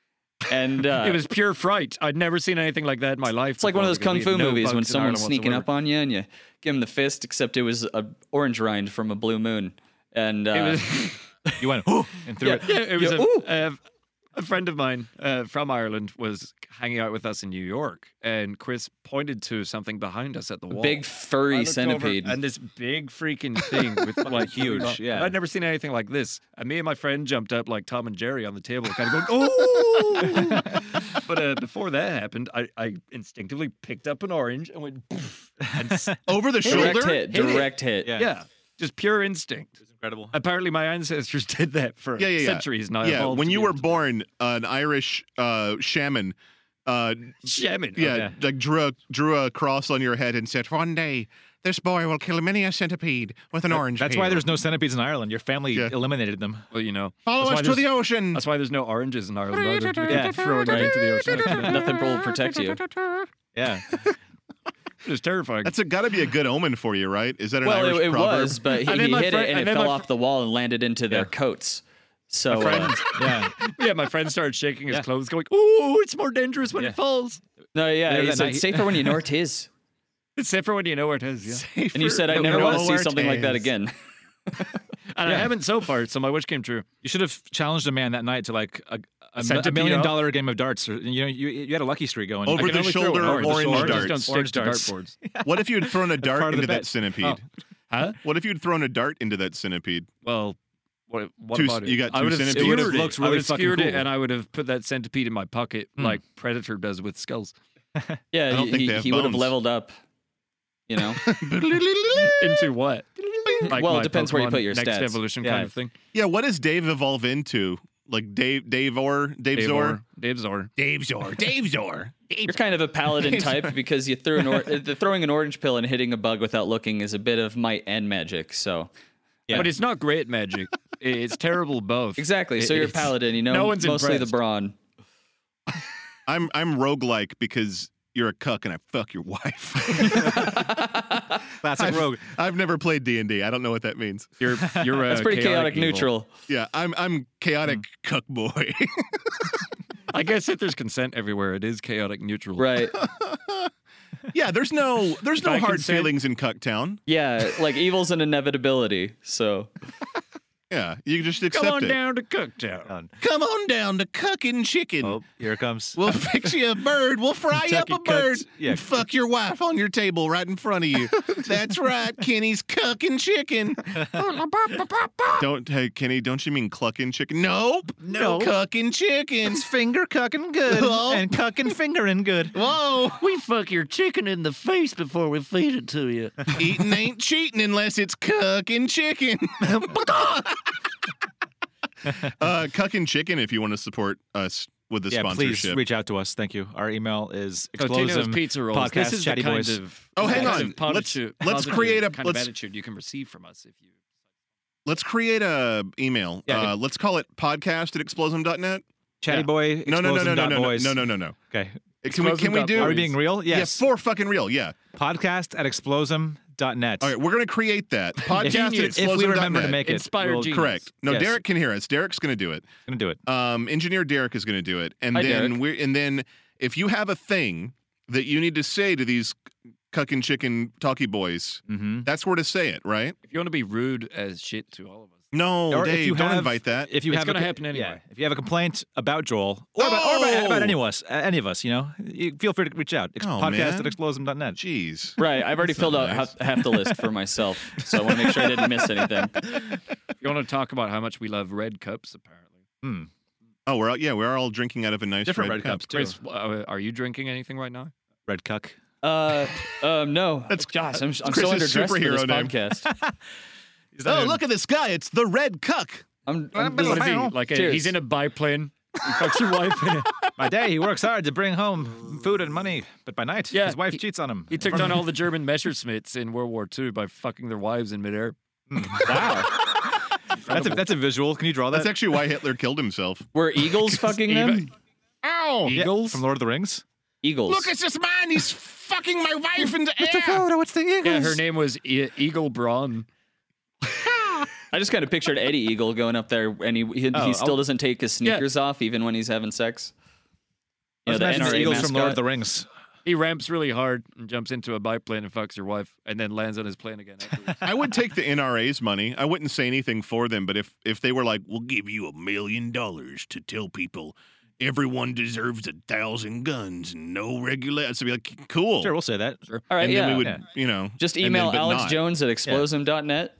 And It was pure fright. I'd never seen anything like that in my life. it's like one of those kung fu movies when someone's sneaking up on you and you give him the fist, except it was a orange rind from a blue moon. And You went, ooh, and threw Yeah. it. Yeah, it was Yeah, a friend of mine from Ireland was hanging out with us in New York, and Chris pointed to something behind us at the wall. big I furry looked over, centipede. and this big freaking thing with like Huge, yeah. I'd never seen anything like this. And me and my friend jumped up like Tom and Jerry on the table, kind of going, "Oh!" But before that happened, I instinctively picked up an orange and went, "Poof," and Over the direct shoulder? hit. Direct hit. Yeah. yeah, just pure instinct. It's incredible. Apparently, my ancestors did that for Yeah. centuries. And I Yeah, evolved when to you be were able to- born, an Irish shaman shaman, yeah, like drew a cross on your head and said, "One day this boy will kill many a centipede with an orange That's peel. why there's no centipedes in Ireland. Your family Yeah. eliminated them. Well, you know, Follow that's us why to the ocean." That's why there's no oranges in Ireland. Either. We Yeah. keep throwing it into the ocean. Nothing will protect you. Yeah. It's terrifying. That's got to be a good omen for you, right? Is that an Well, Irish it proverb? was, but And then he my hit friend- it and and it then fell my off the wall and landed into their coats. So friend, Yeah. yeah, my friend started shaking his Yeah. clothes, going, "Ooh, it's more dangerous when Yeah. it falls." no, yeah, Later he that said night- safer when you know it is. It's safer when you know where it is. Yeah, And you said I No, never no, want to see where something it like that is. again. and I haven't so far, so my wish came true. You should have challenged a man that night to like a $1 centipede million off? game of darts. Or, you had a lucky streak going. Over I can the only throw shoulder one. orange Orange darts. Don't stick Orange to darts. dartboards. What if you had thrown a dart part of the into that bet. centipede? Oh. Huh? What if you'd thrown a dart into that centipede? Well, what Two- about it? you got I two would have centipedes? skewered It would've it. looked I really would have fucking skewered it, cool. and I would have put that centipede in my pocket like Predator does with skulls. Yeah, I don't think they have he would have bones. leveled up. You know, Into what? Like Well, it my depends where you Pokemon put your next stats. evolution Yeah. kind of thing. Yeah, what does Dave evolve into? Like Dave Zor? Dave Zor. Dave Zor. you're kind of a paladin type because you threw throwing an orange pill and hitting a bug without looking is a bit of might and magic. So But it's not great magic. It's terrible both. exactly. So you're a It's- paladin. You know, no one's mostly the impressed. brawn. I'm roguelike because you're a cuck and I fuck your wife. Classic rogue. I've never played D&D. I don't know what that means. You're That's pretty chaotic evil. neutral. Yeah, I'm chaotic cuck boy. I guess if there's consent everywhere, it is chaotic neutral. Right. Yeah, there's no I hard consent- feelings in Cucktown. Yeah, like evil's an inevitability. So Yeah, you just accept Come on it. down to Cooktown. Come on down to Cucking Chicken. Oh, here it comes. We'll fix you a bird. We'll fry you up a Kentucky bird. Cucks. Yeah. And fuck your wife on your table right in front of you. That's right, Kenny's Cucking Chicken. Hey, Kenny, don't you mean clucking chicken? Nope. No. Cucking Chicken. It's finger cucking good Oh. and cucking fingering good. Whoa. We fuck your chicken in the face before we feed it to you. Eating ain't cheating unless it's Cucking Chicken. Cucking Chicken if you want to support us with the Yeah, sponsorship. please reach out to us. Thank you. Our email is Totino's explosive Pizza Rolls. podcast This is chatty the kind boys. of Oh, hang kind on. of positive- Let's positive create a- kind of let's- attitude you can receive from us if you. Let's create a email. Yeah, Let's call it podcast@explosum.net. Chatty Yeah. boy. No. Boys. No. Okay. Can we do? Are we being real? Yes. Yeah, for fucking real. Yeah. Podcast at explosum.net. All right, we're gonna create that podcast@explosum.net. If we remember to make it, Inspired we'll- genius. Correct. No, Yes. Derek can hear us. Derek's gonna do it. Gonna do it. Engineer Derek is gonna do it, and Hi, then Derek. if you have a thing that you need to say to these cucking chicken talkie boys, Mm-hmm. that's where to say it, right? If you want to be rude as shit to all of us. No, Or Dave, if you don't have, invite that. If you It's have gonna a, happen anyway. Yeah, if you have a complaint about Joel or about any of us, you know, you feel free to reach out. Oh, Podcast man. at explosum.net. Jeez. right, I've already That's filled not out nice. half the list for myself, so I want to make sure I didn't miss anything. If you want to talk about how much we love red cups, apparently. Oh, we're all drinking out of a nice Different red red cup. cups too. Chris, are you drinking anything right now? Red cuck. No. Gosh, I'm so Chris's underdressed for this superhero name. podcast. Oh, look at this guy! It's the red cuck. I'm What is he? Like Cheers. he's in a biplane. He fucks your wife in it. By day, he works hard to bring home food and money, but by night, Yeah, his wife cheats on him. He took down all the German Messerschmitts in World War II by fucking their wives in midair. Wow. That's a visual. Can you draw that? That's actually why Hitler killed himself. Were eagles fucking them? Ow! Yeah, Eagles? from Lord of the Rings. Eagles. Look, it's this man. He's fucking my wife in the air. Frodo, it's the eagles. Yeah, her name was Eagle Braun. I just kind of pictured Eddie Eagle going up there, and he still doesn't take his sneakers off even when he's having sex. You know, Let's imagine the NRA eagles from Lord of mascot. the Rings. He ramps really hard and jumps into a biplane and fucks your wife, and then lands on his plane again. Afterwards. I would take the NRA's money. I wouldn't say anything for them, but if they were like, "We'll give you $1 million to tell people everyone deserves 1,000 guns and no regulation," I'd be like, "Cool." Sure, we'll say that. All right, and yeah. then we would, Yeah. you know, Just and then- email but Alex not. Jones at explosum.net.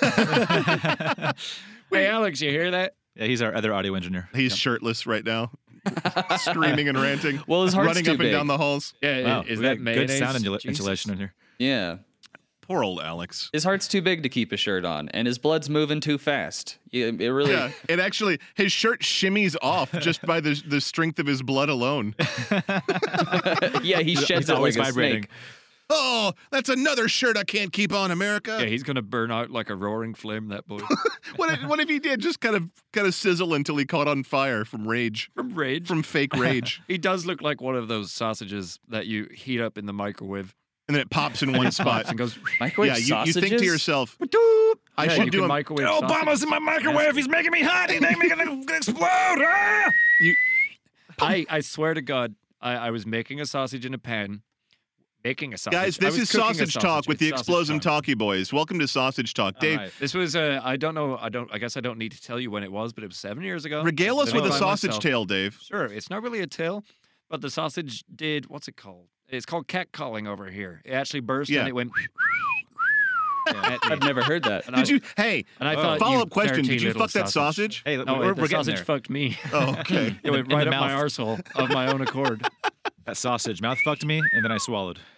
Hey, Alex, you hear that? Yeah, he's our other audio engineer. He's shirtless right now, screaming and ranting. Well, his heart's running too up and big. down the halls. Yeah, Wow, is we that got mayonnaise? good sound Jesus. insulation in here? Yeah. Poor old Alex. His heart's too big to keep a shirt on, and his blood's moving too fast. It really. Yeah, it actually his shirt shimmies off just by the strength of his blood alone. Yeah, he sheds He's it always like a vibrating. snake. Oh, that's another shirt I can't keep on, America. Yeah, he's gonna burn out like a roaring flame. That boy What if he did just kind of sizzle until he caught on fire from rage, from rage. from fake rage, He does look like one of those sausages that you heat up in the microwave and then it pops in one spot. and goes. Microwave Yeah, you sausages? think to yourself, I Yeah, you should can do a microwave Oh, sausage. Obama's in my microwave. He's making me hot. He's making me gonna explode. Ah! I swear to God, I was making a sausage in a pan. Making a sausage. Guys, I this was is cooking a Sausage Talk with It's the sausage Explosive talk. Talkie Boys. Welcome to Sausage Talk. Dave, All right. This was I don't know. I guess I don't need to tell you when it was, but it was 7 years ago. regale us Living with a by sausage myself. tail, Dave. Sure, it's not really a tail, but the sausage did. What's it called? It's called catcalling over here. It actually burst Yeah. and it went. at me. I've never heard that. And Did I- you? Hey, And I thought, follow you up question: dirty Did you little fuck that sausage? Hey, No, we're the getting sausage there. fucked me. Oh, okay. It went in right the up my mouth. arsehole of my own accord. That sausage mouth fucked me, and then I swallowed.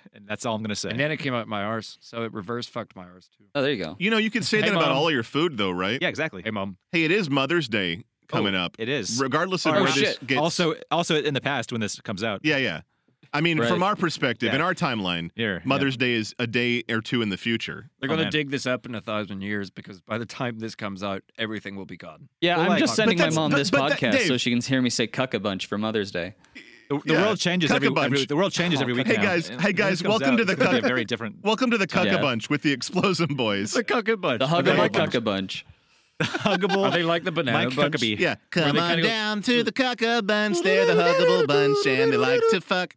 and that's all I'm gonna say. And then it came out my arse, so it reverse fucked my arse too. Oh, there you go. You know, you could say that about Mom. all of your food, though, right? yeah, exactly. Hey, Mom. Hey, it is Mother's Day coming up. It is. Regardless of Oh, where shit. this gets. Also in the past when this comes out. Yeah. I mean, Right. from our perspective, Yeah. in our timeline, Here, Mother's Day is a day or two in the future. They're going to man. dig this up in 1,000 years because by the time this comes out, everything will be gone. Yeah, Well, I'm like- just sending but my that's- mom but- this but that- podcast so Dave- she can hear me say "cuck a bunch" for Mother's Day. The Yeah, world changes Cuck a every bunch. the world changes every week. Hey, now. guys. And Hey, when guys. this comes Welcome to out, the it's gonna be Cuck- a very different. Welcome to the Cucka Yeah. Bunch with the Explosion Boys. The Cucka Bunch. The Are they Huggable like- Cuck a bunch. Huggable. Are they like the banana Mike bunch? Huckabee. Yeah, come they on kinda go- down to the Cucka Bunch. They're the huggable bunch, and they like to fuck.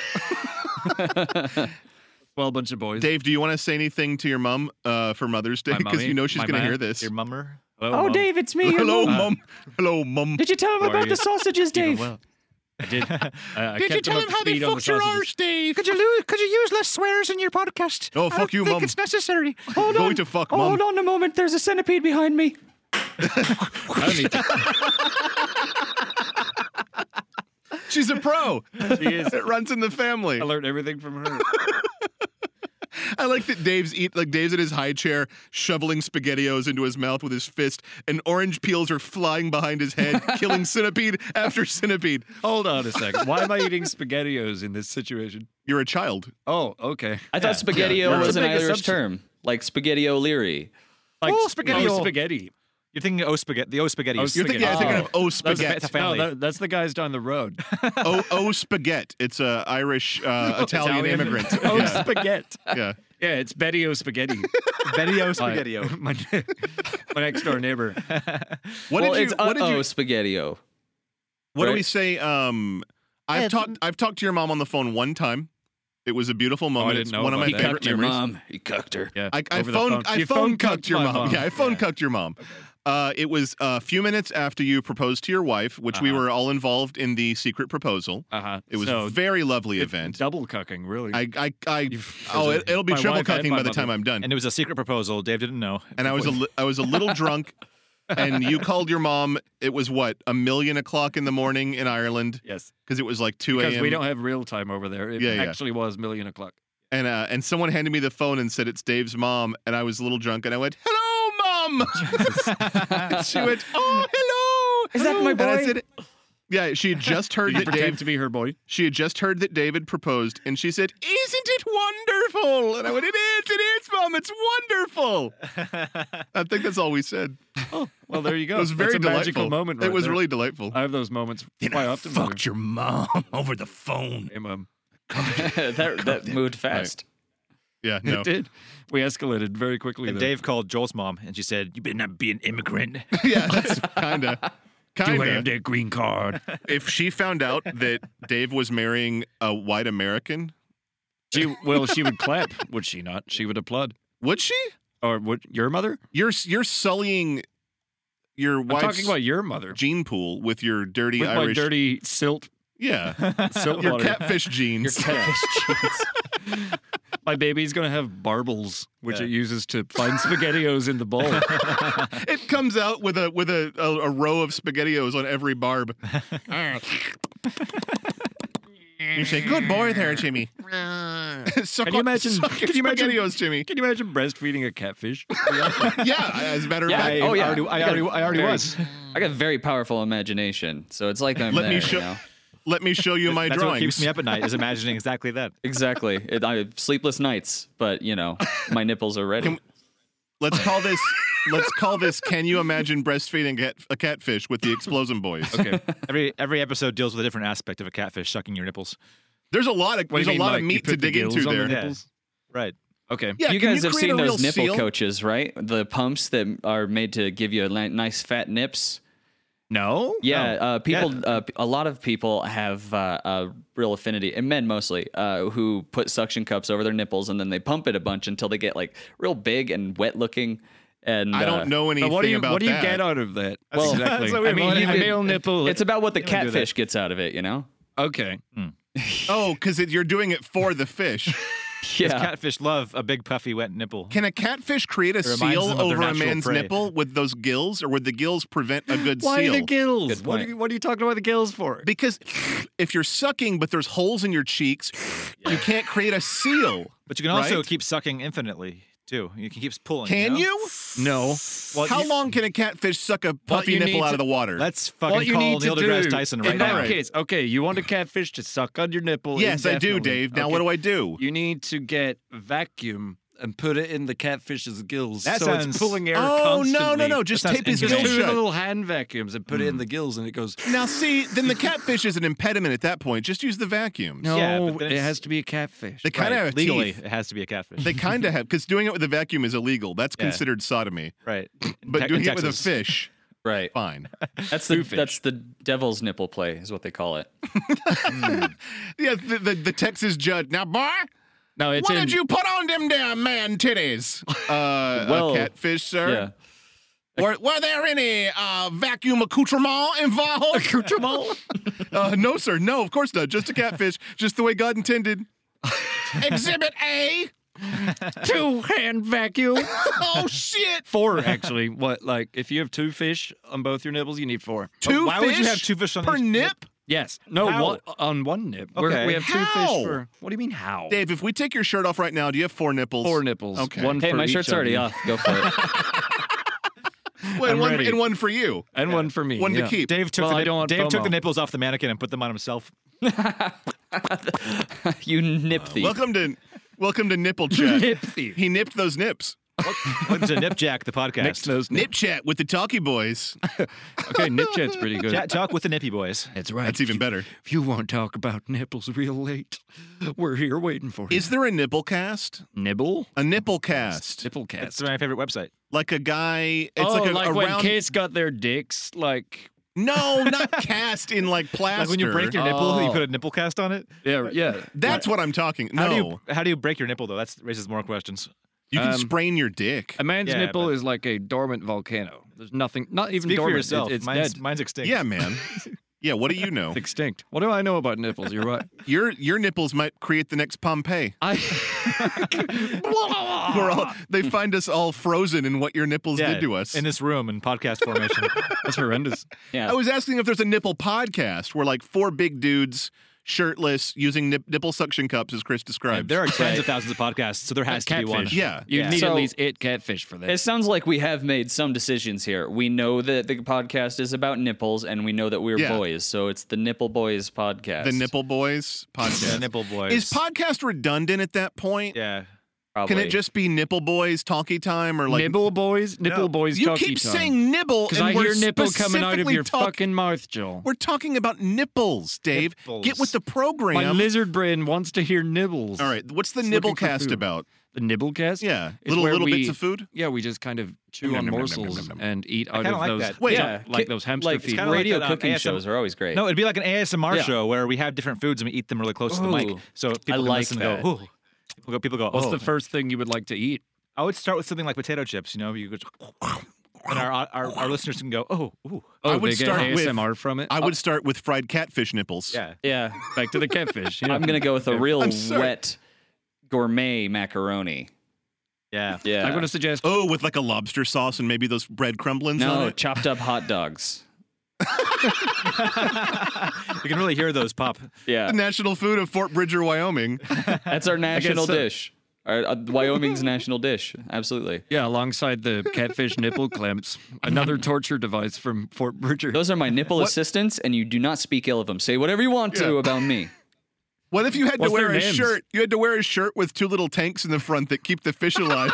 Well, a bunch of boys. Dave, do you want to say anything to your mom for Mother's Day? My Because mommy? you know she's My going to man? hear this. Your mummer. Hello, Oh, Mom. Dave, it's me. your Hello, mom. Mom. Hello, Mom. Did you tell him How are about you? the sausages, Dave? Well, I did. I kept them up to speed on the sausages. Dave? Could you use less swears in your podcast? Oh, fuck you, Mom. necessary. Hold Going on. to fuck, Hold Mom. on a moment. There's a centipede behind me. I don't need to. She's a pro. She is. It runs in the family. I learned everything from her. I like that Dave's in his high chair, shoveling SpaghettiOs into his mouth with his fist, and orange peels are flying behind his head, killing centipede after centipede. Hold on a second. Why am I eating SpaghettiOs in this situation? You're a child. Oh, okay. I thought spaghetti Yeah. was That's a an big Irish assumption. term, like spaghetti O'Leary. Like spaghetti. spaghetti. You're thinking spaghetti. The spaghetti. Oh, You're thinking, Spaghetti. of That's spaghetti. a family. No, that's the guys down the road. Spaghetti. It's a Irish Italian immigrant. Oh, Yeah. spaghetti. Yeah. Yeah, it's Betty O Spaghetti. Betty-o My- spaghetti-o. My, my next door neighbor. What Well, did you? it's What did you? spaghetti-o. What do right? we say? I've talked to your mom on the phone one time. It was a beautiful moment. didn't It's know one of my about He that. favorite cucked your memories. mom. He cucked her. Yeah, I over the phone. I You phone cucked cucked your my mom. Yeah, I phone cucked your mom. It was a few minutes after you proposed to your wife, which we were all involved in the secret proposal. Uh-huh. It was So, a very lovely event. double cucking, really. It'll be My triple wife and cucking my by the mother. time I'm done. And it was a secret proposal. Dave didn't know. And I was a little drunk, and you called your mom. It was what, 1:00 in the morning in Ireland, Yes. because it was like 2 a.m. Because we don't have real time over there. It Yeah, yeah. actually was 1:00,000. And someone handed me the phone and said it's Dave's mom, and I was a little drunk, and I went, "Hello, Mom." And she went, "Oh, hello." Is that hello." my And I boy? said, "Yeah." She had just heard Did you that pretend Dave. to be her boy? She had just heard that David proposed, and she said, "Isn't it wonderful?" And I went, "It is, Mom. It's wonderful." I think that's all we said. Well, there you go. It was very That's a magical delightful. moment. It right was there. really delightful. I have those moments quite often. Fucked your mom over the phone. Hey, Mom. that moved fast. Yeah, no. It did. We escalated very quickly. And there. Dave called Joel's mom, and she said, "You better not be an immigrant." Yeah, that's kinda. Do I have Kinda. that green card? If she found out that Dave was marrying a white American, she would clap, would she not? She would applaud. would she? Or would your mother? You're sullying your I'm wife's talking about your mother. gene pool with your dirty With Irish. my dirty silt your water. catfish genes. My baby's gonna have barbels, which it uses to find SpaghettiOs in the bowl. It comes out with a row of SpaghettiOs on every barb. You say, "Good boy there, Jimmy." Suck Can you on- imagine? suck your Can you imagine SpaghettiOs, Jimmy? Can you imagine breastfeeding a catfish? Yeah, as a matter of Yeah, fact. oh, yeah. I already was. I got a very powerful imagination, so it's like I'm Let there. me show- You know? Let me show you my That's what drawings. keeps me up at night, is imagining exactly that. Exactly. I have sleepless nights, but my nipples are ready. Let's call this. Can you imagine breastfeeding a catfish with the Explosion Boys? Okay. Every episode deals with a different aspect of a catfish sucking your nipples. There's a lot of What do you mean, of like, you meat to put the dig into gills on there. the Yeah. nipples? Right. Okay. Yeah, You can guys have create seen a real those nipple seal? coaches, right? The pumps that are made to give you a nice fat nips. No. Yeah, people. A lot of people have a real affinity, and men mostly, who put suction cups over their nipples and then they pump it a bunch until they get like real big and wet looking. And I don't know anything But what do you about that. get out of that? Well, exactly. that's what we I mean, wanted. a male nipple. It's about what the do that. catfish gets out of it, you know. okay. Oh, because you're doing it for the fish. Yeah. Catfish love a big, puffy, wet nipple. Can a catfish create a It reminds seal them of their over a natural man's prey. nipple with those gills, or would the gills prevent a good Why seal? the gills? Good What point. are you talking about the gills for? Because if you're sucking, but there's holes in your cheeks, you can't create a seal. But you can also Right? keep sucking infinitely, too. You can keep pulling. Can know? you? No. Well, How long can a catfish suck a puffy you nipple need out to- of the water? Let's What fucking you call need to Neil do deGrasse Tyson right in now. that case, okay, you want a catfish to suck on your nipple? Yes, I do, indefinitely. Dave. Now Okay. what do I do? You need to get vacuum and put it in the catfish's gills, That so sounds- it's pulling air Oh, constantly. no. Just That sounds tape his inhumane. gills Just two shut. little hand vacuums and put it in the gills, and it goes. Now, see, then the catfish is an impediment at that point. Just use the vacuums. No, Yeah, but then it it's- has to be a catfish. They kind of Right. have Legally, teeth. it has to be a catfish. They kind of have, because doing it with a vacuum is illegal. That's Yeah. considered sodomy. right. But doing in it with a Texas. fish, Right. fine. That's the devil's nipple play is what they call it. Yeah, the Texas judge. Now, boy, No, it's why in. did you put on them damn man titties? Well, a catfish, sir? Yeah. Were there any vacuum accoutrement involved? Accoutrement? No, sir. No, of course not. Just a catfish, just the way God intended. Exhibit A. two-hand vacuum. Oh, shit. 4, actually. What, like, if you have 2 fish on both your nipples, you need 4. Two Why fish would you have 2 fish on per each nip? Yes. No, How? one, on one nip. Okay. We have 2 How? fish for. What do you mean, how? Dave, if we take your shirt off right now, do you have 4 nipples? 4 nipples. Okay. One Hey, for my each shirt's of already you. off. Go for it. Well, I'm ready. and one for you. And one for me. One to yeah. keep. Dave took, Well, I don't want Dave took FOMO. the nipples off the mannequin and put them on himself. You nip thief. Welcome to Nipple Chat. Nip thief. He nipped those nips. Welcome to Nip Jack, the podcast. Next nose nip. Nip Chat with the Talkie Boys. Okay, nip chat's pretty good. Chat talk with the Nippy Boys. That's right. That's even better. If you want to talk about nipples real late, we're here waiting for you. Is there a nipple cast? nibble? A nipple cast. Nipple That's cast. my favorite website. Like a guy. It's Oh, like a when round. kids got their dicks, like, No, not cast in like plaster. Like when you break your nipple, you Oh. put a nipple cast on it. yeah. That's what I'm talking. How No, do you break your nipple though? That raises more questions. you can Um, sprain your dick. A man's Yeah, nipple but- is like a dormant volcano. There's nothing, not even Speak for dormant. yourself. It's mine's, dead. mine's extinct. Yeah, man. Yeah, what do you know? It's extinct. What do I know about nipples? You're right. Your nipples might create the next Pompeii. I. They find us all frozen in what your nipples Yeah, did to us. in this room in podcast formation. That's horrendous. Yeah. I was asking if there's a nipple podcast where like 4 big dudes shirtless using nipple suction cups, as Chris described. there are tens of thousands of podcasts, so there has to be one. Catfish. Yeah. You Yeah. need So- at least 8 catfish for that. It sounds like we have made some decisions here. We know that the podcast is about nipples, and we know that we're Yeah. boys. So it's the Nipple Boys podcast. The Nipple Boys podcast. The Nipple Boys. Is podcast redundant at that point? Yeah. Probably. Can it just be Nipple Boys talkie time or like Nibble boys? Nipple boys You talkie keep time. saying nibble Because and I we're hear nipple coming out of specifically your fucking mouth, Joel. We're talking about nipples, Dave. Nipples. Get with the program. My lizard brain wants to hear nibbles. All right, what's the It's looking for Nibblecast food. about? The Nibblecast? Yeah, It's little where little we- bits of food. Yeah, we just kind of chew Nom, on nom, nom, morsels nom, nom, nom. and eat out kinda of like those. that. Wait, Yeah, like those hamster like feet. kinda like radio that, cooking ASM shows are always great. No, it'd be like an ASMR Yeah. show where we have different foods and we eat them really close to the mic. Ooh. So people I can like listen that. and go, ooh. People go, What's oh. the first thing you would like to eat? I would start with something like potato chips, you know, you go, and our listeners can go, oh, ooh. Oh, would they get start with- ASMR from it? I would start with fried catfish nipples. Yeah. Yeah. Back to the catfish. Yeah. I'm going to go with a real I'm sorry. wet gourmet macaroni. Yeah. Yeah. I'm going to suggest Oh, with like a lobster sauce and maybe those bread crumblings on No, it. chopped up hot dogs. You can really hear those pop. Yeah. The national food of Fort Bridger, Wyoming. That's our national so. dish. Wyoming's national dish. Absolutely. yeah, alongside the catfish nipple clamps, another torture device from Fort Bridger. Those are my nipple assistants, and you do not speak ill of them. Say whatever you want to Yeah. about me. What if you had to What's wear their a names? shirt? You had to wear a shirt with 2 little tanks in the front that keep the fish alive.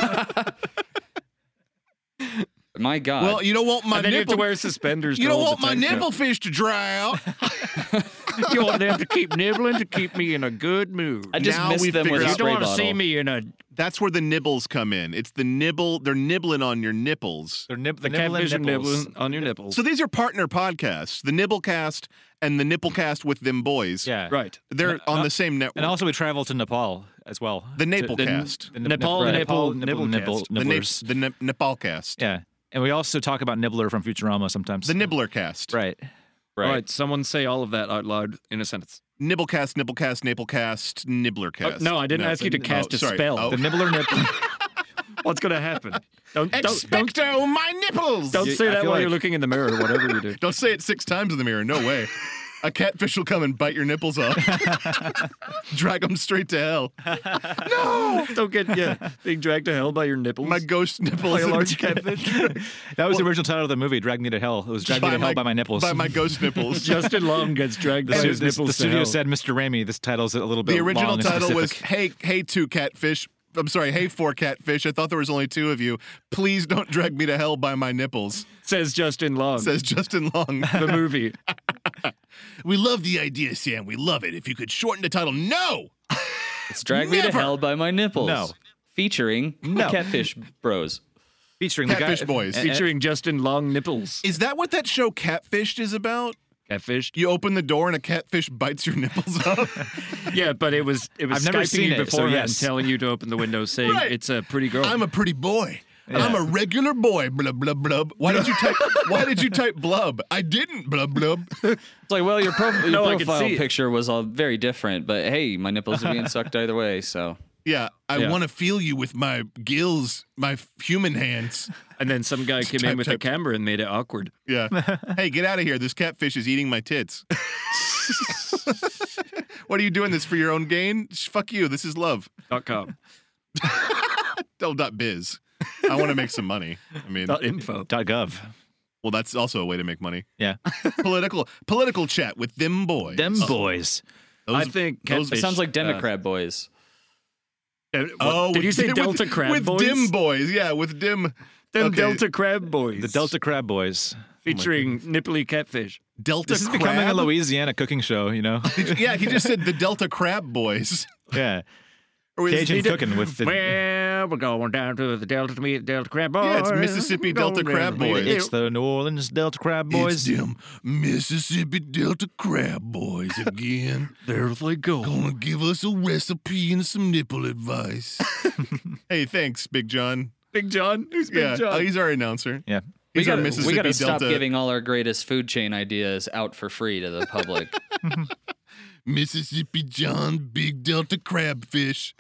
My God. Well, you don't want my and then you have to nipple. wear suspenders. You to don't hold want the my tank nipple fish to dry out. up. You want them to keep nibbling to keep me in a good mood. I just now missed we them with figured a out- you spray don't want to bottle. see me in a That's where the nibbles come in. It's the nibble. They're nibbling on your nipples. They're the nibbling catfish and nipples. nibbling on your nipples. So these are partner podcasts, the Nibblecast and the Nipplecast with them boys. Yeah. right. They're on the same network. And also we travel to Nepal as well. the To- Naplecast. the Nepal right. nipple- nibble, nibblecast. nibblers. The Nepalcast. Yeah. And we also talk about Nibbler from Futurama sometimes. The Nibblercast. Right. Right. All right, someone say all of that out loud in a sentence. Nibblecast, Naplecast, Nibblercast. No, I didn't ask you to cast a sorry. spell. Oh. The nibbler nipple. What's going to happen? Don't Expecto my nipples! say I that feel while you're like- looking in the mirror, whatever you do. Don't say it 6 times in the mirror. No way. A catfish will come and bite your nipples off. Drag them straight to hell. Don't get being dragged to hell by your nipples. My ghost nipples. by a large catfish. That was the original title of the movie, Drag Me to Hell. It was Drag Me to Hell by my nipples. By my ghost nipples. Justin Long gets dragged by his nipples the to studio hell. said, Mr. Raimi, this title's a little bit The original long and title was specific. hey 2 catfish. I'm sorry, hey 4 catfish. I thought there was only 2 of you. Please don't drag me to hell by my nipples. Says Justin Long. Says Justin Long. the movie. We love the idea, Sam. We love it. If you could shorten the title, no. It's Drag Me to Never. Hell by My Nipples. No. Featuring No. Catfish Bros. Featuring the Catfish guy, Boys. Featuring Justin Long nipples. Is that what that show Catfished is about? Catfish. You open the door and a catfish bites your nipples off. Yeah, but it was I've never Skyping seen you it, so beforehand, yes. telling you to open the window, saying Right. it's a pretty girl. I'm a pretty boy. I'm a regular boy. Blub blub blub. Why did you type blub? I didn't blub blub. It's like, well, your, your No, I could profile see it. picture was all very different, but hey, my nipples are being sucked either way, so. Yeah, I Yeah. want to feel you with my gills, my human hands. and then some guy came in with a camera and made it awkward. Yeah. Hey, get out of here. This catfish is eating my tits. What are you doing this for your own gain? Fuck you. This is love. .com. .biz. I want to make some money. I mean, .info. .gov. well, that's also a way to make money. Yeah. Political chat with them boys. Them boys. I think those- It catfish, sounds like Democrat boys. Oh, did you with- say with- Delta Crab with Boys? dim boys? Yeah, with dim. Them okay. Delta Crab Boys. The Delta Crab Boys. Featuring nipply catfish. Delta This is crab. becoming a Louisiana cooking show, you know? Yeah, he just said the Delta Crab Boys. Yeah. Or is- Cajun cooking with the... Well, we're going down to the Delta to meet Delta Crab Boys. Yeah, it's Mississippi Delta Crab Boys. It's the New Orleans Delta Crab Boys. It's them Mississippi Delta Crab Boys again. There they go. Gonna give us a recipe and some nipple advice. Hey, thanks, Big John. Big John? Who's Big Yeah, John? he's our announcer. Yeah. He's our we Mississippi gotta stop Delta. giving all our greatest food chain ideas out for free to the public. Mississippi John Big Delta Crabfish.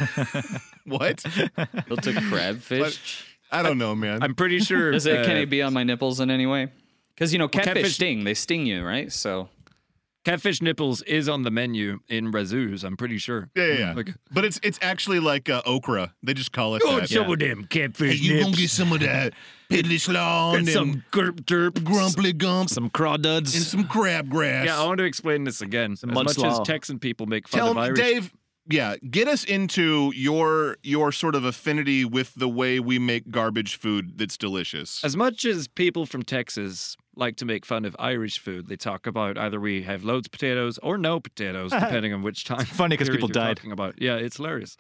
What? Delta crabfish. I don't know, man. I'm pretty sure. Can it be on my nipples in any way? Because catfish catfish- sting. They sting you, right? So Catfish nipples is on the menu in Razoo's, I'm pretty sure. yeah. Like, But it's actually like okra. They just call it oh, that. some of them catfish You gonna nips. get some of that piddly slaw and some gurp derp. grumpy gump Some crawdads. and some crabgrass. Yeah, I want to explain this again. As mud much as slaw. Texan people make fun Tell of me, Irish. Dave. Yeah, get us into your sort of affinity with the way we make garbage food that's delicious. As much as people from Texas like to make fun of Irish food, they talk about either we have loads of potatoes or no potatoes, depending on which time. Funny 'cause period people you're died. talking about. Yeah, it's hilarious.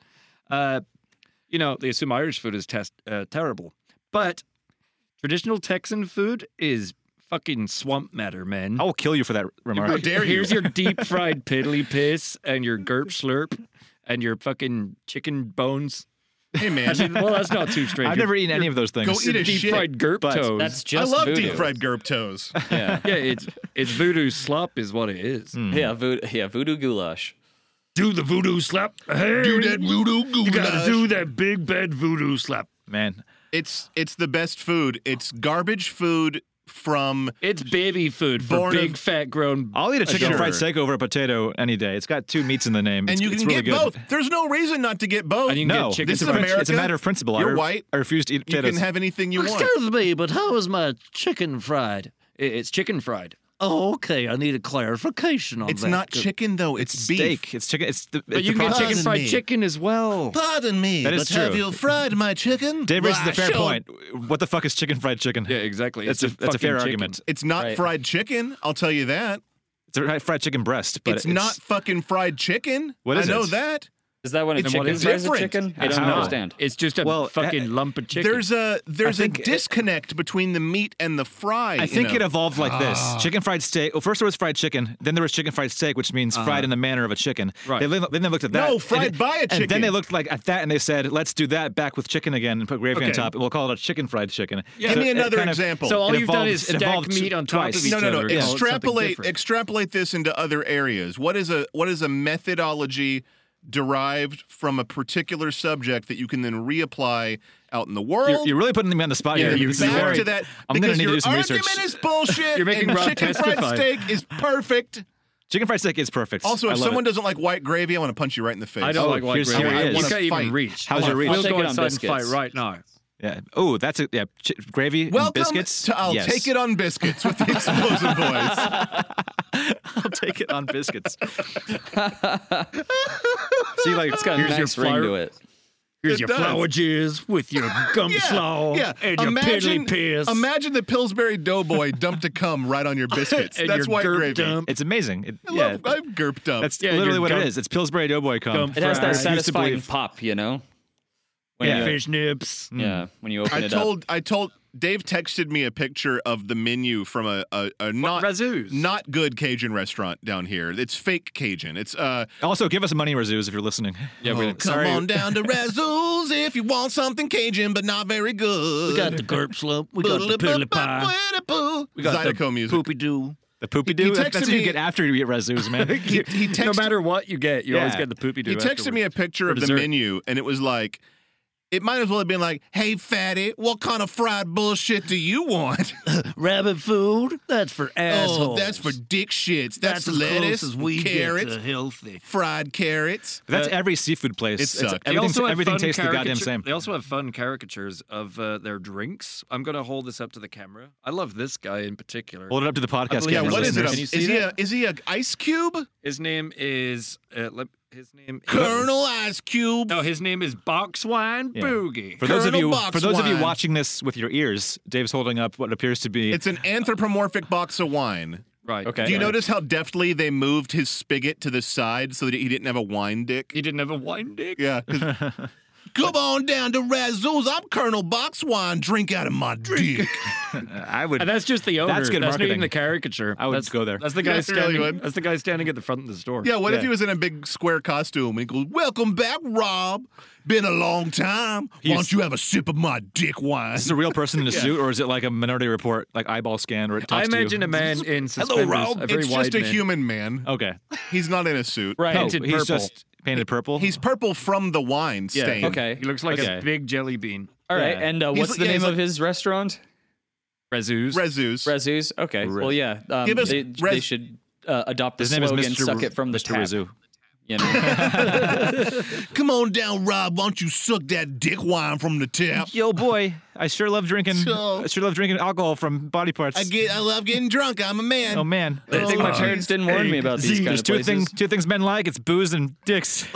They assume Irish food is terrible, but traditional Texan food is fucking swamp matter, man. I will kill you for that remark. How dare you? Here's your deep fried piddly piss and your gurp slurp and your fucking chicken bones. Hey, man. Well, that's not too strange. I've never eaten any of those things. Go eat a deep shit. fried gurp but toes. that's I just love voodoo. deep fried gurp toes. Yeah, yeah, it's voodoo slop is what it is. yeah, voodoo goulash. Do the voodoo slap. Hey, Do that voodoo goulash. you gotta do that big bad voodoo slap. Man. It's the best food. It's garbage food from It's baby food for Born big of- fat grown. I'll eat a chicken Sure. fried steak over a potato any day. It's got 2 meats in the name. and you it's can really get good. both. There's no reason not to get both. And you can No, get chicken This is fried. America. It's a matter of principle. You're white. I refuse to eat You potatoes. can have anything you want. Excuse me, but how is my chicken fried? It's chicken fried. Oh, okay. I need a clarification on It's that. not chicken though. It's beef. steak. It's chicken. It's the. But it's you the can get process. chicken fried me. chicken as well. Pardon me, That is but have true. you fried my chicken? Dave raises Why, a fair sure. point. What the fuck is chicken fried chicken? Yeah, exactly. That's a fucking fair chicken. argument. It's not Right. fried chicken. I'll tell you that. It's a fried chicken breast, but It's not fucking fried chicken. What is I know it? that. Is that when a It's chicken fries a different. chicken? I It's don't not. understand. It's just a Well, fucking lump of chicken. There's a think it- disconnect between the meat and the fry. I think it evolved like this: chicken fried steak. Well, first there was fried chicken, then there was chicken fried steak, which means fried in the manner of a chicken. Right. Then they looked at that. No, fried and by a And then chicken. they looked like at that, and they said, "Let's do that back with chicken again, and put gravy on Okay. top, and we'll call it a chicken fried chicken." Give me it another kind of- example. so all it you've done evolved- is it stack evolved meat on top twice. of each no. other. and call it something Extrapolate different. this into other areas. What is a methodology derived from a particular subject that you can then reapply out in the world? You're really putting me on the spot Yeah, here. you're This is back very- to that I'm going because to need to your do some argument research. is bullshit. You're making and Rob chicken fried testify. steak is perfect. Chicken fried steak is perfect. Also, I if love someone it. doesn't like white gravy, I want to punch you right in the face. I don't Oh, like white here's gravy. how it You is. can't even Fight. reach. How's your reach? I'll We'll take go it on inside and biscuits. fight right now. Yeah. Oh, that's a gravy and Welcome biscuits. to I'll Yes. Take It on Biscuits with the Explosive Boys. I'll take it on biscuits. See, like It's got a Here's your nice ring flour. to it. Here's It your does. flour jizz with your gum slaw and your piddly piss. Imagine the Pillsbury Doughboy dumped a cum right on your biscuits. And That's your white gerp gravy. dump. it's amazing. I've gurped up. That's Yeah, literally your what it gump- is. It's Pillsbury Doughboy cum. gump It has that fries. satisfying believe- pop, you know? When Yeah. you, Fish nips. yeah, when you open I it up. told Dave texted me a picture of the menu from a not Razzoos? not good Cajun restaurant down here. It's fake Cajun. It's Also, give us money, Razzoos, if you're listening. Yeah, come on down to Razzoos if you want something Cajun but not very good. We got the Gerp Slump. We got the Piddly Pie. We got Zydeco music. Poopy Doo. The poopy He doo. texted That's what me- you get after you eat Razzoos, man. He texted No matter what you get, you always Yeah. get the poopy doo. He texted me a picture of the dessert. menu, and it was like, it might as well have been like, "Hey, fatty, what kind of fried bullshit do you want?" Rabbit food. That's for assholes. Oh, that's for dick shits. That's, as lettuce, close as we carrots, get to healthy. fried carrots. That's every seafood place. It sucked. They also have Everything fun tastes the goddamn caricature- same. They also have fun caricatures of their drinks. I'm going to hold this up to the camera. I love this guy in particular. Hold it up to the podcast. Yeah, cameras, what is it? listeners. Can you see Is he a Ice Cube? His name is his name is Colonel Ice Cube. No, his name is Boxwine Yeah. Boogie. For those of Colonel you Boxwine. watching this with your ears, Dave's holding up what appears to be It's an anthropomorphic box of wine. Right. Okay. Do you Yeah. notice how deftly they moved his spigot to the side so that he didn't have a wine dick? He didn't have a wine dick. Yeah. 'Cause- Come on down to Razzoos. I'm Colonel Boxwine. Drink out of my dick. I would. And that's just the owner. That's good not marketing. even the caricature. I would That's- go there. That's the guy Yeah, it really standing. would. That's the guy standing at the front of the store. Yeah, what if Yeah. he was in a big square costume and he goes, "Welcome back, Rob. Been a long time. Why don't you have a sip of my dick wine?" Is this a real person in a suit, or is it like a Minority Report, like eyeball scan, or it I talks to you? imagine a man in suspenders. Rob. A very It's wide just a man. human man. Okay. He's not in a suit. Right. No, Painted he's purple. just painted purple. He's purple from the wine Yeah. stain. Okay. He looks like Okay. a big jelly bean. All right. Yeah. And He's- what's the yeah, name he's of his restaurant? Razzoos. Razzoos. Razzoos. Okay. Well, yeah. Give us they Raz- should adopt the His name is slogan Mr. "Suck it from the Mr. tap." Razoo. You know? Come on down, Rob. Why don't you suck that dick wine from the tap? Yo, boy, I sure love drinking. So- I sure love drinking alcohol from body parts. I love getting drunk. I'm a man. Oh man, I think my parents didn't warn me about these kind there's of two places. things men like. It's booze and dicks.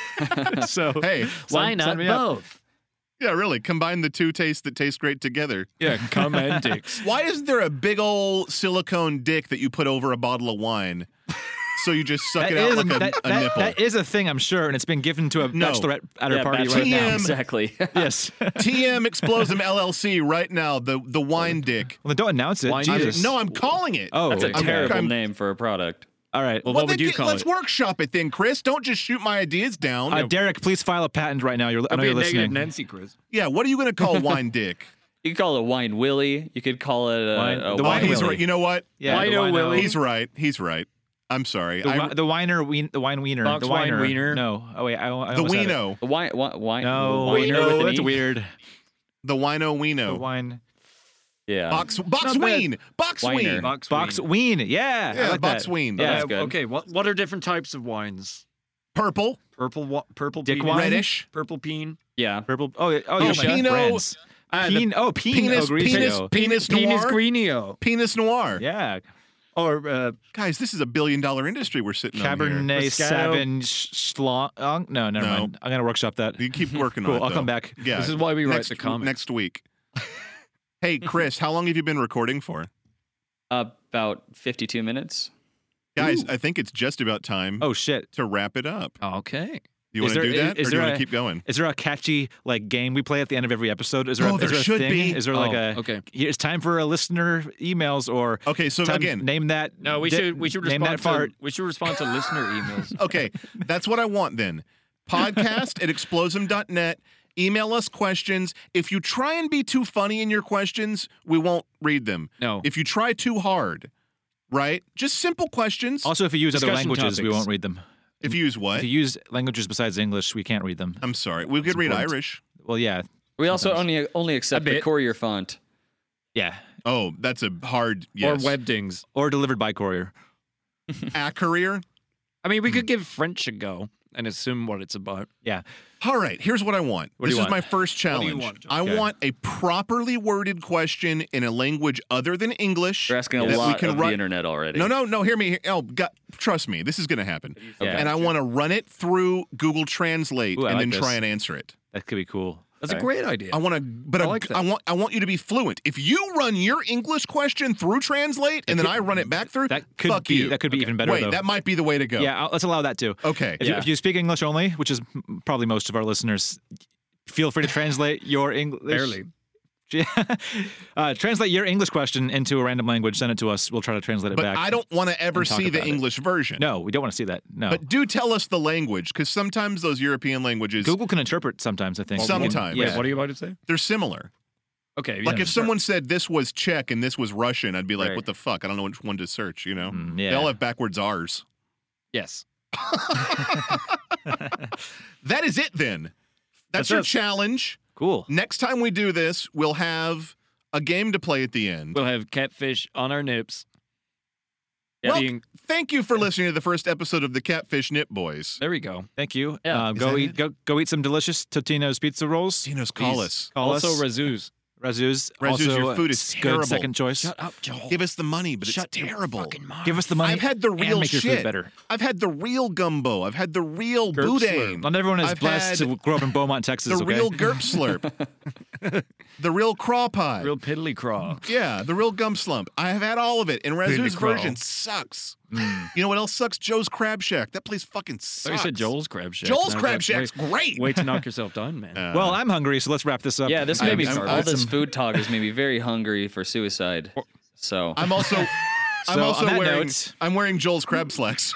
So Hey, Why sign not me up. both? yeah, really. Combine the two tastes that taste great together. Yeah, cum and dicks. Why isn't there a big old silicone dick that you put over a bottle of wine? So you just suck it out like a nipple. that is a thing, I'm sure, and it's been given to a No. bachelorette at her Yeah, party bachelor- right now. TM. Exactly. Yes. well, TM Explosum LLC right now. The wine dick. then don't announce it. Wine Jesus. No, I'm calling it. Oh, That's a okay. terrible I'm- name for a product. All right. Well, Well, what would then you call let's it? workshop it then, Chris. Don't just shoot my ideas down. Derek, please file a patent right now. I know That'd be you're a negative listening. Nancy, Chris. Yeah, what are you going to call wine dick? You could call it Wine Willie. You could call it Wine- a the wine Wine He's Willie. right. You know what? Yeah, Wino the wino. Willie. He's right. He's right. I'm sorry. The, wi- the winer, the wine wiener, Box the wine winer. wiener. No, oh wait, I the almost had it. wino. The wine. No, winer with an that's E? weird. The wino The wino. wine Yeah. Box Not bad. ween. Box Winer. ween. box ween. Yeah, Yeah, I like box that. ween. Yeah, That's good. Okay. What are different types of wines? Purple. Purple Dick peen. wine? Reddish. Purple peen. Yeah. purple. Oh, yeah, Oh, you're Pinot- brands. Peen. Oh, Peen. Penis, oh, penis, Grigio. penis Penis noir. Grigio. Penis noir. Yeah, Or Guys, this is $1 billion industry we're sitting on here. Cabernet Moscato. Sauvignon. No, never No. mind. I'm gonna workshop that. You keep working on Cool. it. I'll though. come back. Yeah. this is why we write next, the comics. next week. Hey, Chris, how long have you been recording for? About 52 minutes. Guys, I think it's just about time Oh shit. to wrap it up. Okay. You want to do that, or do you want to keep going? Is there a catchy like game we play at the end of every episode? Is there? Oh, is there a should thing? be. Is there like a? okay. It's time for a listener emails or. Okay, so time, again, name that. No, we should name respond that fart. to we should respond to listener emails. okay, that's what I want then. Podcast@explosum.net. Email us questions. If you try and be too funny in your questions, we won't read them. No. If you try too hard, right? Just simple questions. Also, if you use other Discussion languages, we topics. won't read them. If you use what? If you use languages besides English, we can't read them. I'm sorry. We could read important. Irish. Well, yeah, We also only accept A the bit. courier font. yeah, Oh, that's a hard yes. Or webdings. or delivered by courier. A courier. I mean, we could give French a go and assume what it's about. Yeah, All right, here's what I want. What do This you is want? my first do you challenge. want, John? I Okay. want a properly worded question in a language other than English. You're asking a that we lot can of run- the internet already. No. Hear me. Oh, God, trust me. This is going to happen. Yeah. And I want to run it through Google Translate Ooh, I and like then try this. and answer it. that could be cool. That's a great idea. I want to, but I like that. I want you to be fluent. If you run your English question through Translate and then I run it back through, That could fuck be you. that could be even better Wait, though. that might be the way to go. Yeah, let's allow that too. Okay. If you speak English only, which is probably most of our listeners, feel free to translate your English. Barely. Translate your English question into a random language. Send it to us. We'll try to translate it But back. I don't want to ever and talk see the about it. English version. No, we don't want to see that. No. But do tell us the language, because sometimes those European languages, Google can interpret sometimes, I think. Sometimes. Yeah. Wait, what are you about to say? they're similar. Okay. Like yeah, if sure. someone said this was Czech and this was Russian, I'd be like, Right. what the fuck? I don't know which one to search, you know? yeah. They all have backwards R's. Yes. That is it then. That's That's your us. challenge. Cool. Next time we do this, we'll have a game to play at the end. We'll have catfish on our nips. Well, Being- thank you for listening to the first episode of the Catfish Nip Boys. there we go. Thank you. Yeah. Is Go that eat. it? Go eat some delicious Totino's pizza rolls. Tino's, call us. Call also, us. Razoo's. Razoo's. Razoo's, Also, your food is good terrible. second choice. up, Joel. Give us the money, but Shut it's your terrible. fucking mouth. Give us the money. I've had the and real make your shit. food better. I've had the real gumbo. I've had the real Gerp boudin. Not everyone is I've blessed had to grow up in Beaumont, Texas. the okay? real Gerp slurp. The real craw pie. Real piddly craw. Yeah, the real gum slump. I have had all of it, and Razoo's crawl. version sucks. You know what else sucks? Joe's Crab Shack. That place fucking sucks. So you said Joel's Crab Shack. Joel's Now Crab that's Shack's way- great. Way to knock yourself down, man. Well, I'm hungry, so let's wrap this up. Yeah, this made me I'm- all I'm- this food talk has made me very hungry for suicide. So I'm also So, on that wearing note- I'm wearing Joel's crab slacks.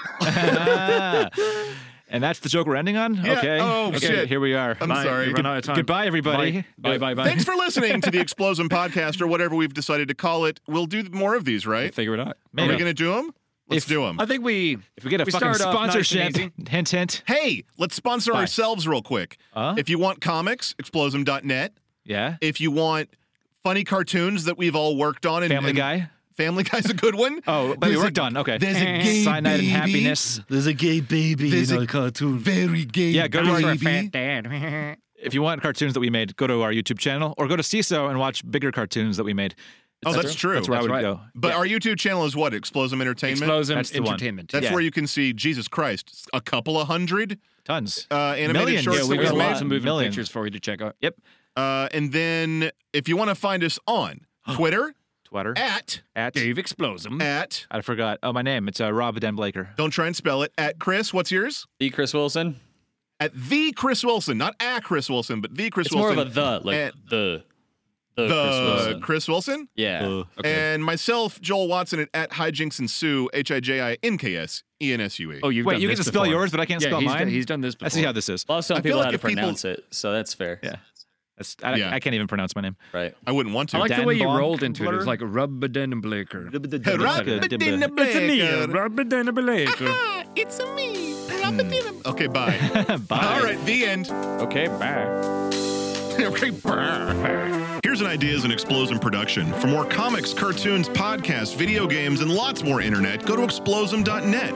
And that's the joke we're ending on? Yeah. Okay. Oh, okay, shit. Here we are. I'm Bye. sorry. We've run out of time. Goodbye, everybody. Bye, bye, bye. Thanks for listening to the Explosion Podcast or whatever we've decided to call it. We'll do more of these, right? Figure it out. Are Maybe. we going to do them? Let's If- do them. I think we. If we get a We fucking start off nice and sponsorship, easy. hint, hint. Hey, let's sponsor ourselves real quick. If you want comics, explosum.net. Yeah. If you want funny cartoons that we've all worked on. And, Family and Guy. Family Guy's a good one. Oh, but we There's worked a- on. Okay. There's a gay Cyanide and baby. Happiness. There's a gay baby There's in a our cartoon. Very gay Yeah, go to our baby. If you want cartoons that we made, go to our YouTube channel or go to CISO and watch bigger cartoons that we made. Oh, that's true. That's where I would right. go. But our YouTube channel is what? Explosum Entertainment? Explosive That's the one. Entertainment. That's Yeah. where you can see, Jesus Christ, a couple of hundred Tons. animated Millions. shorts Yeah, that we we've got a lot. made. some moving Millions. pictures for you to check out. Yep. And then if you want to find us on Twitter, Twitter. at, Dave Explosum. I forgot. Oh, my name. It's Rob Den Blaker. don't try and spell it, at Chris, what's yours? the Chris Wilson. At the Chris Wilson, not a Chris Wilson, but the Chris It's more Wilson. of a the, like At the the Chris Wilson. Chris Wilson? Yeah. And myself, Joel Watson, at Hijinks and Sue, HIJINKSENSUE. Oh, you've Wait, done you get this to spell before. yours, but I can't Yeah, spell he's mine? done- he's done this before. I see how this is. Well, I was telling I feel people like how to if people- pronounce it, so that's fair. Yeah. Yeah. I can't even pronounce my name. Right. I wouldn't want to. I like the Dan way you Bonk rolled into it. It was Blur? like Rub-a-den Blaker. It's It's a me, Rub-a-den Blaker. It's a me. Okay, bye. Bye. All right, the end. Okay, bye. Okay, bye. Here's an Ideas and Explosion production. For more comics, cartoons, podcasts, video games, and lots more internet, go to explosum.net.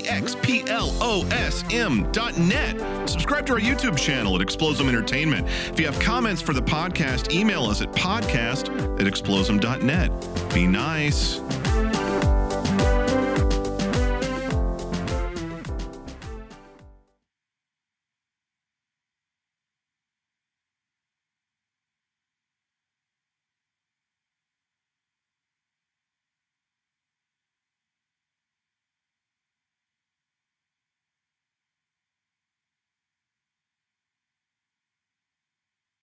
EXPLOSM.net. Subscribe to our YouTube channel at Explosum Entertainment. If you have comments for the podcast, email us at podcast@explosum.net. Be nice.